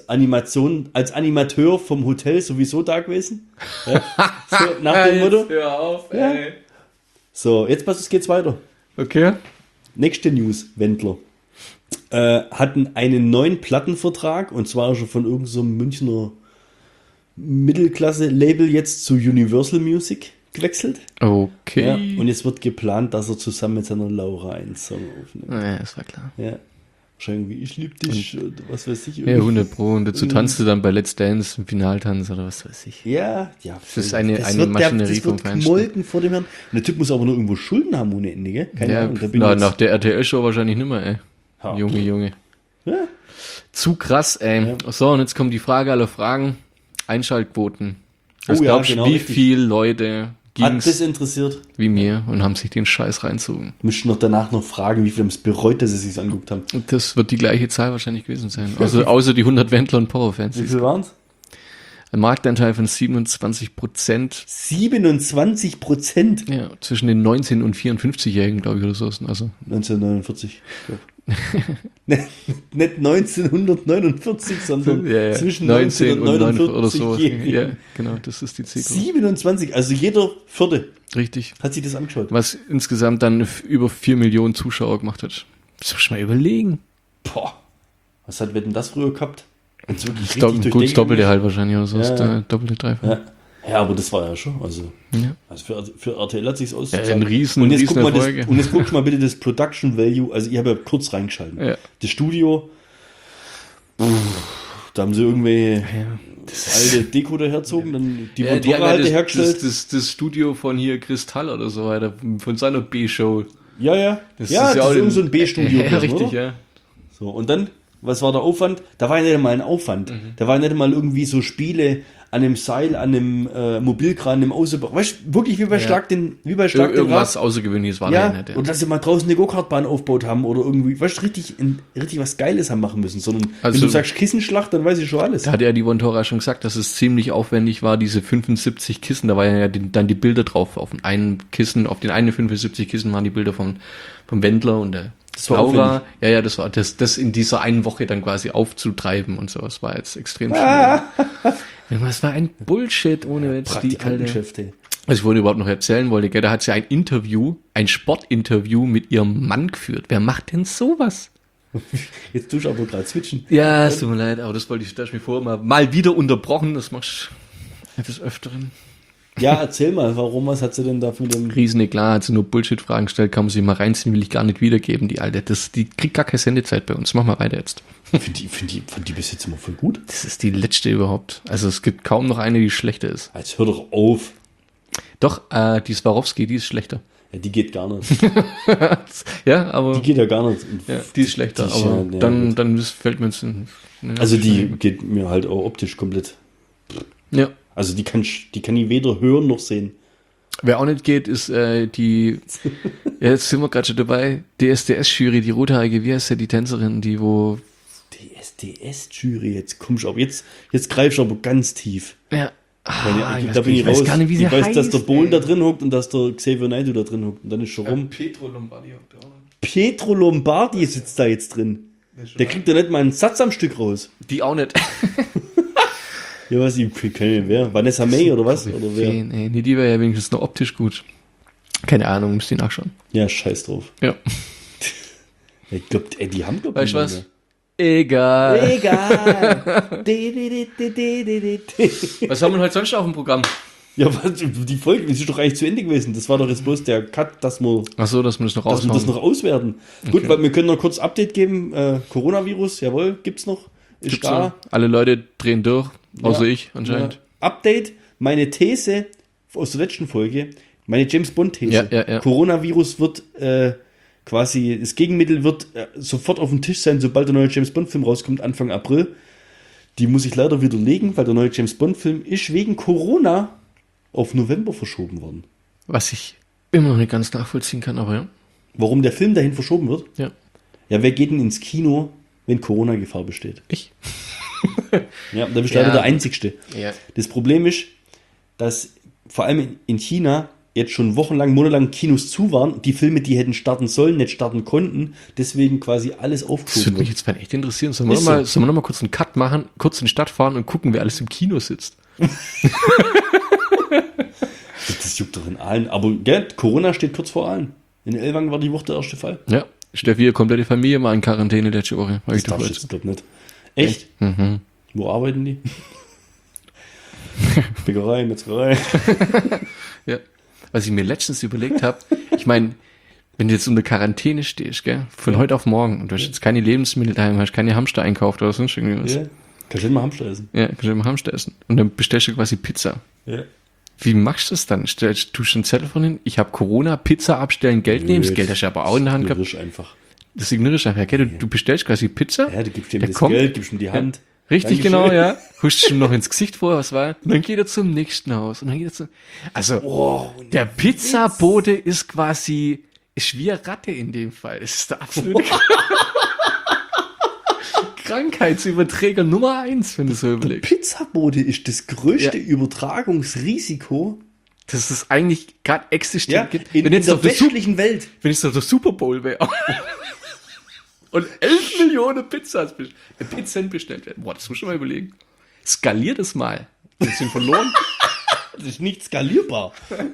Speaker 2: Animateur vom Hotel sowieso da gewesen. Ja. So, nach dem Motto.
Speaker 1: Hör auf,
Speaker 2: ey. Ja. So, jetzt geht's weiter.
Speaker 1: Okay.
Speaker 2: Nächste News, Wendler. Hatten einen neuen Plattenvertrag und zwar schon von irgendeinem so Münchner Mittelklasse-Label jetzt zu Universal Music gewechselt.
Speaker 1: Okay.
Speaker 2: Ja, und jetzt wird geplant, dass er zusammen mit seiner Laura einen Song aufnimmt.
Speaker 1: Ja, das war klar.
Speaker 2: Ja. Wahrscheinlich, ich lieb dich oder was weiß ich.
Speaker 1: Ja, 100 Pro. Und dazu tanzt du dann bei Let's Dance im Finaltanz oder was weiß ich.
Speaker 2: Ja.
Speaker 1: Das ist eine Maschinerie vom Feinsten.
Speaker 2: Gemolken vor dem Herrn. Und der Typ muss aber noch irgendwo Schulden haben ohne Ende, gell? Keine Ahnung.
Speaker 1: Nach der RTL-Show wahrscheinlich nicht mehr, ey. Ha. Junge. Ja. Zu krass, ey. Ja. So, und jetzt kommt die Frage aller Fragen. Einschaltquoten. Was glaubst du, wie viele Leute
Speaker 2: hat das interessiert?
Speaker 1: Wie mir und haben sich den Scheiß reinzogen.
Speaker 2: Müssten noch danach noch fragen, wie viele haben es bereut, dass sie es sich angeguckt haben.
Speaker 1: Und das wird die gleiche Zahl wahrscheinlich gewesen sein. Also außer die 100 Wendler und Power-Fans.
Speaker 2: Wie viel waren es?
Speaker 1: Ein Marktanteil von 27%.
Speaker 2: 27%?
Speaker 1: Ja, zwischen den 19- und 54-Jährigen, glaube ich, oder so. Also
Speaker 2: 1949. Nicht 1949, sondern zwischen 19 und 49
Speaker 1: oder so. Ja, genau, das ist die Zielgruppe.
Speaker 2: 27, also jeder Vierte.
Speaker 1: Richtig.
Speaker 2: Hat sich das angeschaut.
Speaker 1: Was insgesamt dann über 4 Millionen Zuschauer gemacht hat. Das muss ich mal überlegen.
Speaker 2: Boah. Was hat Wetten das früher gehabt?
Speaker 1: Gut, das Doppelte halt wahrscheinlich, oder so. Ja. Der doppelte Dreifach.
Speaker 2: Ja, aber das war ja schon, also für RTL hat sich's ausgezahlt.
Speaker 1: Ja, ein riesen
Speaker 2: und jetzt guck mal bitte das Production Value, also ich habe ja kurz reingeschalten. Ja. Das Studio, da haben sie irgendwelche alte Deko daherzogen, dann die Motorräder halt hergestellt.
Speaker 1: Das Studio von hier Kristall oder so weiter, von seiner B-Show.
Speaker 2: Ja. Das ist irgend so ein B-Studio.
Speaker 1: Ja, richtig, oder?
Speaker 2: So, und dann was war der Aufwand? Da war ja nicht mal ein Aufwand. Da war nicht mal irgendwie so Spiele an einem Seil, an einem Mobilkran, im Außenbau. Weißt du, wirklich wie bei Schlag den
Speaker 1: Irgendwas Außergewöhnliches war da nicht. Ja.
Speaker 2: Und dass sie mal draußen eine Go-Kart-Bahn aufgebaut haben oder irgendwie, weißt du, richtig was Geiles haben machen müssen. Sondern wenn du sagst Kissenschlacht, dann weiß ich schon alles.
Speaker 1: Da hat ja die Vontora schon gesagt, dass es ziemlich aufwendig war, diese 75 Kissen, da waren ja dann die Bilder drauf. Auf den einen 75 Kissen waren die Bilder vom Wendler und der Laura. Ja, das war das in dieser einen Woche dann quasi aufzutreiben und so. Das war jetzt extrem schwierig. Das war ein Bullshit ohne jetzt
Speaker 2: Praktikantengeschäfte.
Speaker 1: Was ich vorhin überhaupt noch erzählen wollte, gell, da hat sie ein Sportinterview mit ihrem Mann geführt. Wer macht denn sowas?
Speaker 2: Jetzt tust du aber gerade switchen.
Speaker 1: Ja, es tut mir leid, aber das wollte ich mir vorher mal wieder unterbrochen. Das machst du des Öfteren.
Speaker 2: Ja, erzähl mal, was hat sie denn da für den...
Speaker 1: Riesen klar, hat sie nur Bullshit-Fragen gestellt, kann man sie mal reinziehen, will ich gar nicht wiedergeben, die Alte. Die kriegt gar keine Sendezeit bei uns. Mach mal weiter jetzt.
Speaker 2: Fand die bis jetzt immer voll gut.
Speaker 1: Das ist die letzte überhaupt. Also es gibt kaum noch eine, die schlechter ist.
Speaker 2: Jetzt hör doch auf.
Speaker 1: Doch, die Swarovski, die ist schlechter.
Speaker 2: Ja, die geht gar nicht.
Speaker 1: Ja, aber...
Speaker 2: Die geht ja gar nicht.
Speaker 1: Ja, die ist schlechter, aber dann fällt mir jetzt...
Speaker 2: Also die geht mir halt auch optisch komplett...
Speaker 1: Ja.
Speaker 2: Also die kann ich weder hören noch sehen.
Speaker 1: Wer auch nicht geht, ist die, ja, jetzt sind wir gerade schon dabei, DSDS-Jury, die rothaarige, wie heißt ja die Tänzerin, die wo...
Speaker 2: DSDS-Jury, jetzt kommst du aber, jetzt greifst du aber ganz tief.
Speaker 1: Ja.
Speaker 2: Da bin ich raus.
Speaker 1: Gar nicht, wie sie
Speaker 2: ich weiß,
Speaker 1: heißt,
Speaker 2: dass der Bohlen da drin hockt und dass der Xavier Naidoo da drin hockt und dann ist schon rum.
Speaker 1: Pietro Lombardi hockt auch noch.
Speaker 2: Pietro Lombardi sitzt da jetzt drin. Der kriegt ja nicht mal einen Satz am Stück raus.
Speaker 1: Die auch nicht.
Speaker 2: Ja, was, ich kann nicht wer? Vanessa May oder was? Oder wer?
Speaker 1: Nee, die wäre ja wenigstens noch optisch gut. Keine Ahnung, müsst ihr nachschauen.
Speaker 2: Ja, scheiß drauf.
Speaker 1: Ja.
Speaker 2: Ich glaube, die haben
Speaker 1: Weißt du was? Egal. Was haben wir heute sonst auf dem Programm?
Speaker 2: Ja, was, die Folge ist doch eigentlich zu Ende gewesen. Das war doch jetzt bloß der Cut, dass wir
Speaker 1: das noch
Speaker 2: auswerten. Okay. Gut, weil wir können noch kurz Update geben. Coronavirus, jawohl, gibt's noch. Ist da.
Speaker 1: Noch. Alle Leute drehen durch, außer ich anscheinend.
Speaker 2: Ja. Update, meine These aus der letzten Folge, meine James Bond These.
Speaker 1: Ja.
Speaker 2: Coronavirus wird quasi, das Gegenmittel wird sofort auf dem Tisch sein, sobald der neue James Bond Film rauskommt, Anfang April. Die muss ich leider widerlegen, weil der neue James Bond Film ist wegen Corona auf November verschoben worden.
Speaker 1: Was ich immer noch nicht ganz nachvollziehen kann, aber ja.
Speaker 2: Warum der Film dahin verschoben wird?
Speaker 1: Ja.
Speaker 2: Ja, wer geht denn ins Kino, wenn Corona-Gefahr besteht?
Speaker 1: Ich.
Speaker 2: Ja, da bist du leider der Einzigste.
Speaker 1: Ja.
Speaker 2: Das Problem ist, dass vor allem in China jetzt schon monatelang Kinos zu waren, die Filme, die hätten starten sollen, nicht starten konnten, deswegen quasi alles
Speaker 1: Das
Speaker 2: aufgeschoben
Speaker 1: würde mich jetzt mal echt interessieren. Sollen wir noch mal kurz einen Cut machen, kurz in die Stadt fahren und gucken, wer alles im Kino sitzt?
Speaker 2: Das juckt doch in Aalen. Aber gell, Corona steht kurz vor Aalen. In Ellwangen war die Woche der erste Fall.
Speaker 1: Ja, Steffi, komplette Familie mal in Quarantäne letzte Woche.
Speaker 2: Das darfst du jetzt, glaub nicht. Echt?
Speaker 1: Mhm.
Speaker 2: Wo arbeiten die? Bäckerei, Metzgerei.
Speaker 1: Ja. Was ich mir letztens überlegt habe, ich meine, wenn du jetzt unter Quarantäne stehst, gell, von heute auf morgen und du hast jetzt keine Lebensmittel daheim, hast keine Hamster einkauft oder sonst irgendwas.
Speaker 2: Ja. Kannst du nicht mal Hamster essen.
Speaker 1: Ja, kannst du immer Hamster essen. Und dann bestellst du quasi Pizza.
Speaker 2: Ja.
Speaker 1: Wie machst du das dann? Stellst du schon einen Zettel von hin? Ich habe Corona, Pizza abstellen, Geld nehmen. Das Geld hast du aber auch in der Hand gehabt.
Speaker 2: Einfach.
Speaker 1: Das ignorierst du einfach. Okay, du bestellst quasi Pizza.
Speaker 2: Ja, du gibst ihm das Geld, gibst ihm die Hand.
Speaker 1: Richtig, Dankeschön. Genau, ja. Hust ihm noch ins Gesicht vor, was war? Und dann geht er zum nächsten Haus. Und dann geht er zum, also, der Pizzabote ist quasi, ist wie eine Ratte in dem Fall. Es ist der absolute Krankheitsüberträger Nummer 1, wenn du so überlegst.
Speaker 2: Der Pizzabote ist das größte Übertragungsrisiko,
Speaker 1: das es eigentlich gerade existiert.
Speaker 2: Ja, in der westlichen Welt.
Speaker 1: Wenn es doch der Super Bowl wäre. Und 11 Millionen Pizzen bestellt werden. Boah, das muss ich mal überlegen. Skalier das mal. Wir sind verloren.
Speaker 2: Das ist nicht skalierbar.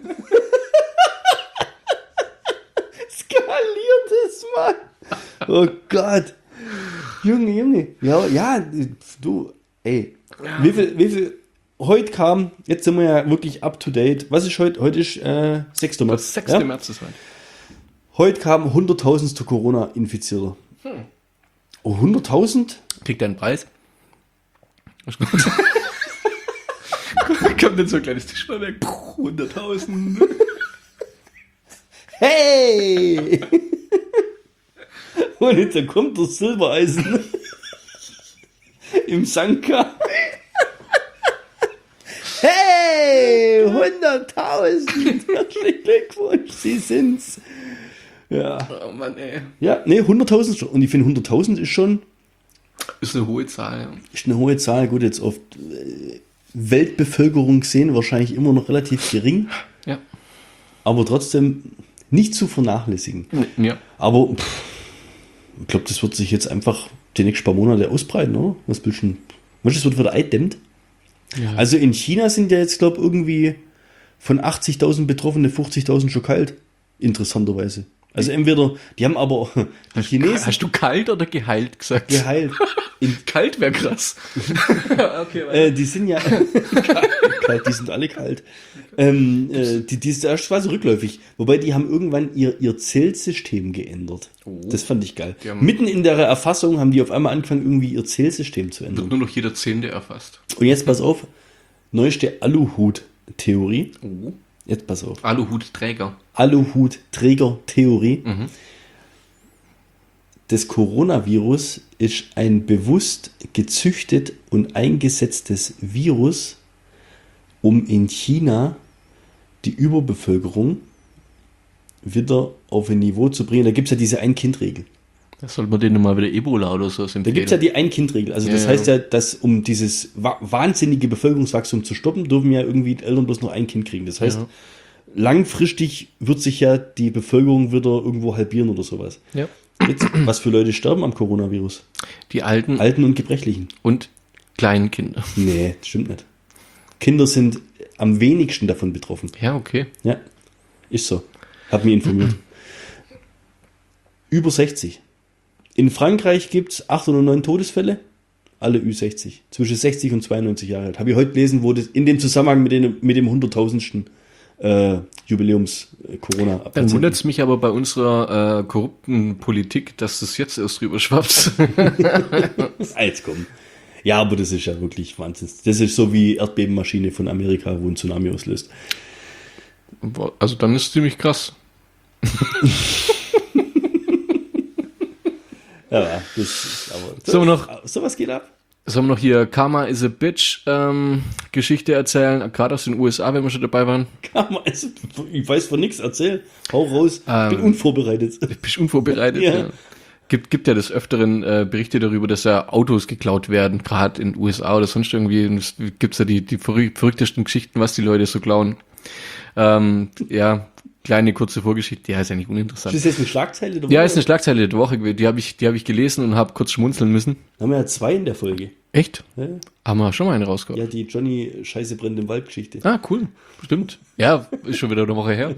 Speaker 2: Skalier das mal. Oh Gott. Junge. Ja, du, ey. Ja. Wie viel heute kam, jetzt sind wir ja wirklich up to date. Was ist heute? Heute ist 6. März.
Speaker 1: 6. Ja? März ist heute.
Speaker 2: Heute kamen 100.000 zu Corona-Infizierter. Oh, 100.000?
Speaker 1: Kriegt er einen Preis? Kommt dann so ein kleines Tischbeiwerk. 100.000.
Speaker 2: Hey! Und jetzt kommt das Silbereisen. im Sanka. Hey, 100.000. Herzlichen Glückwunsch, Sie sind's. Ja.
Speaker 1: Oh Mann, ey.
Speaker 2: Ja, nee, 100.000 schon. Und ich finde 100.000 ist schon
Speaker 1: Ist eine hohe Zahl, ja.
Speaker 2: ist eine hohe Zahl. Gut, jetzt auf Weltbevölkerung gesehen wahrscheinlich immer noch relativ gering,
Speaker 1: Ja.
Speaker 2: aber trotzdem nicht zu vernachlässigen.
Speaker 1: Ja.
Speaker 2: Aber ich glaube, das wird sich jetzt einfach die nächsten paar Monate ausbreiten, oder? Was willst du denn? Meinst du, das wird wieder eindämmt?
Speaker 1: Ja.
Speaker 2: Also in China sind ja jetzt, glaube ich, irgendwie von 80.000 Betroffene 50.000 schon kalt. Interessanterweise. Also entweder, die haben aber die Chinesen
Speaker 1: Hast du kalt oder geheilt gesagt?
Speaker 2: geheilt.
Speaker 1: Kalt wäre krass. Okay,
Speaker 2: Die sind ja kalt, die sind alle kalt. Die ist erst quasi rückläufig. Wobei die haben irgendwann ihr Zählsystem geändert. Das fand ich geil.
Speaker 1: Die haben-
Speaker 2: Mitten in der Erfassung haben die auf einmal angefangen, irgendwie ihr Zählsystem zu
Speaker 1: Wird
Speaker 2: ändern.
Speaker 1: nur noch jeder Zehnte erfasst.
Speaker 2: Und jetzt pass auf, neueste Aluhut-Theorie.
Speaker 1: Oh.
Speaker 2: Jetzt pass auf.
Speaker 1: Aluhutträger.
Speaker 2: Aluhut-Träger-Theorie. Das Coronavirus ist ein bewusst gezüchtet und eingesetztes Virus, um in China die Überbevölkerung wieder auf ein Niveau zu bringen. Da gibt es ja diese Ein-Kind-Regel.
Speaker 1: Da sollte man denen mal wieder Ebola oder so empfehlen.
Speaker 2: Da gibt es ja die Ein-Kind-Regel. Also das
Speaker 1: Ja,
Speaker 2: heißt ja, dass um dieses wahnsinnige Bevölkerungswachstum zu stoppen, dürfen ja irgendwie die Eltern bloß noch ein Kind kriegen. Das heißt,
Speaker 1: Ja.
Speaker 2: langfristig wird sich ja die Bevölkerung wieder irgendwo halbieren oder sowas.
Speaker 1: Ja.
Speaker 2: Jetzt, was für Leute sterben am Coronavirus?
Speaker 1: Die Alten
Speaker 2: Alten und Gebrechlichen.
Speaker 1: und kleinen Kinder.
Speaker 2: Nee, das stimmt nicht. Kinder sind am wenigsten davon betroffen.
Speaker 1: Ja, okay.
Speaker 2: Ja, ist so. Hab mich informiert. Über 60. In Frankreich gibt es 8 oder 9 Todesfälle, alle Ü60. Zwischen 60 und 92 Jahre alt. Habe ich heute gelesen, wo das in dem Zusammenhang mit dem 100.000. Jubiläums Corona.
Speaker 1: Dann wundert es mich aber bei unserer korrupten Politik, dass das jetzt erst rüber schwappt.
Speaker 2: Jetzt kommen. Ja, aber das ist ja wirklich Wahnsinn. Das ist so wie Erdbebenmaschine von Amerika, wo ein Tsunami auslöst.
Speaker 1: Also dann ist es ziemlich krass.
Speaker 2: Ja, das ist aber.
Speaker 1: So, noch-
Speaker 2: Sowas geht ab.
Speaker 1: Sollen wir noch hier Karma is a Bitch Geschichte erzählen, gerade aus den USA, wenn wir schon dabei waren.
Speaker 2: Ich weiß von nichts, erzähl. Hau raus. Bin unvorbereitet.
Speaker 1: Bist unvorbereitet.
Speaker 2: Ja.
Speaker 1: Ja. Gibt ja des Öfteren Berichte darüber, dass ja Autos geklaut werden, gerade in den USA oder sonst irgendwie. Und es gibt's ja die verrücktesten Geschichten, was die Leute so klauen. Ja, kleine kurze Vorgeschichte, ja, ist ja nicht uninteressant.
Speaker 2: Ist das jetzt eine Schlagzeile?
Speaker 1: Ja, ist eine Schlagzeile der Woche, die hab ich gelesen und habe kurz schmunzeln müssen.
Speaker 2: Da haben wir ja 2 in der Folge.
Speaker 1: Echt?
Speaker 2: Ja,
Speaker 1: Haben wir schon mal eine rausgehauen?
Speaker 2: ja die Johnny Scheiße brennt im Wald Geschichte.
Speaker 1: Ah, cool. Stimmt. Ja, ist schon wieder eine Woche her.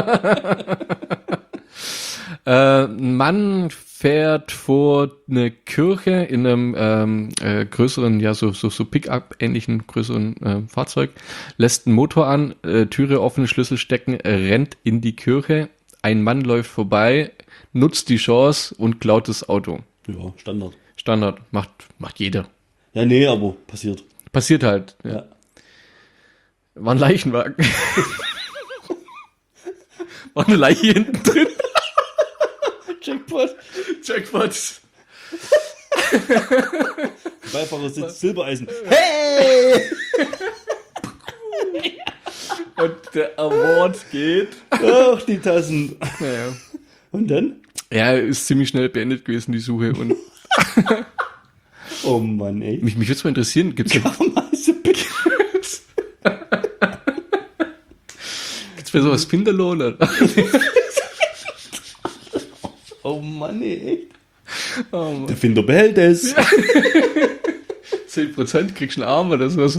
Speaker 1: Ein Mann fährt vor eine Kirche in einem größeren, ja, so Pick-up-ähnlichen größeren Fahrzeug, lässt einen Motor an, Türe offen, Schlüssel stecken, rennt in die Kirche, ein Mann läuft vorbei, nutzt die Chance und klaut das Auto.
Speaker 2: Ja, Standard.
Speaker 1: Standard, macht jeder.
Speaker 2: Ja, nee, aber passiert.
Speaker 1: Passiert halt. Ja.
Speaker 2: Ja.
Speaker 1: War ein Leichenwagen. War eine Leiche hinten drin.
Speaker 2: Jackpot.
Speaker 1: Jackpot.
Speaker 2: Beifahrer sitzt Silbereisen. Hey!
Speaker 1: Und der Award geht.
Speaker 2: Ach, die Tassen.
Speaker 1: Naja.
Speaker 2: Und dann?
Speaker 1: Ja, ist ziemlich schnell beendet gewesen, die Suche. Und
Speaker 2: Oh Mann, ey.
Speaker 1: mich würde es mal interessieren, gibt's für sowas Finderlohn? Oder?
Speaker 2: Oh Mann, ey, echt?
Speaker 1: Oh Mann.
Speaker 2: Der Finder behält es.
Speaker 1: 10% kriegst du einen Arm oder sowas.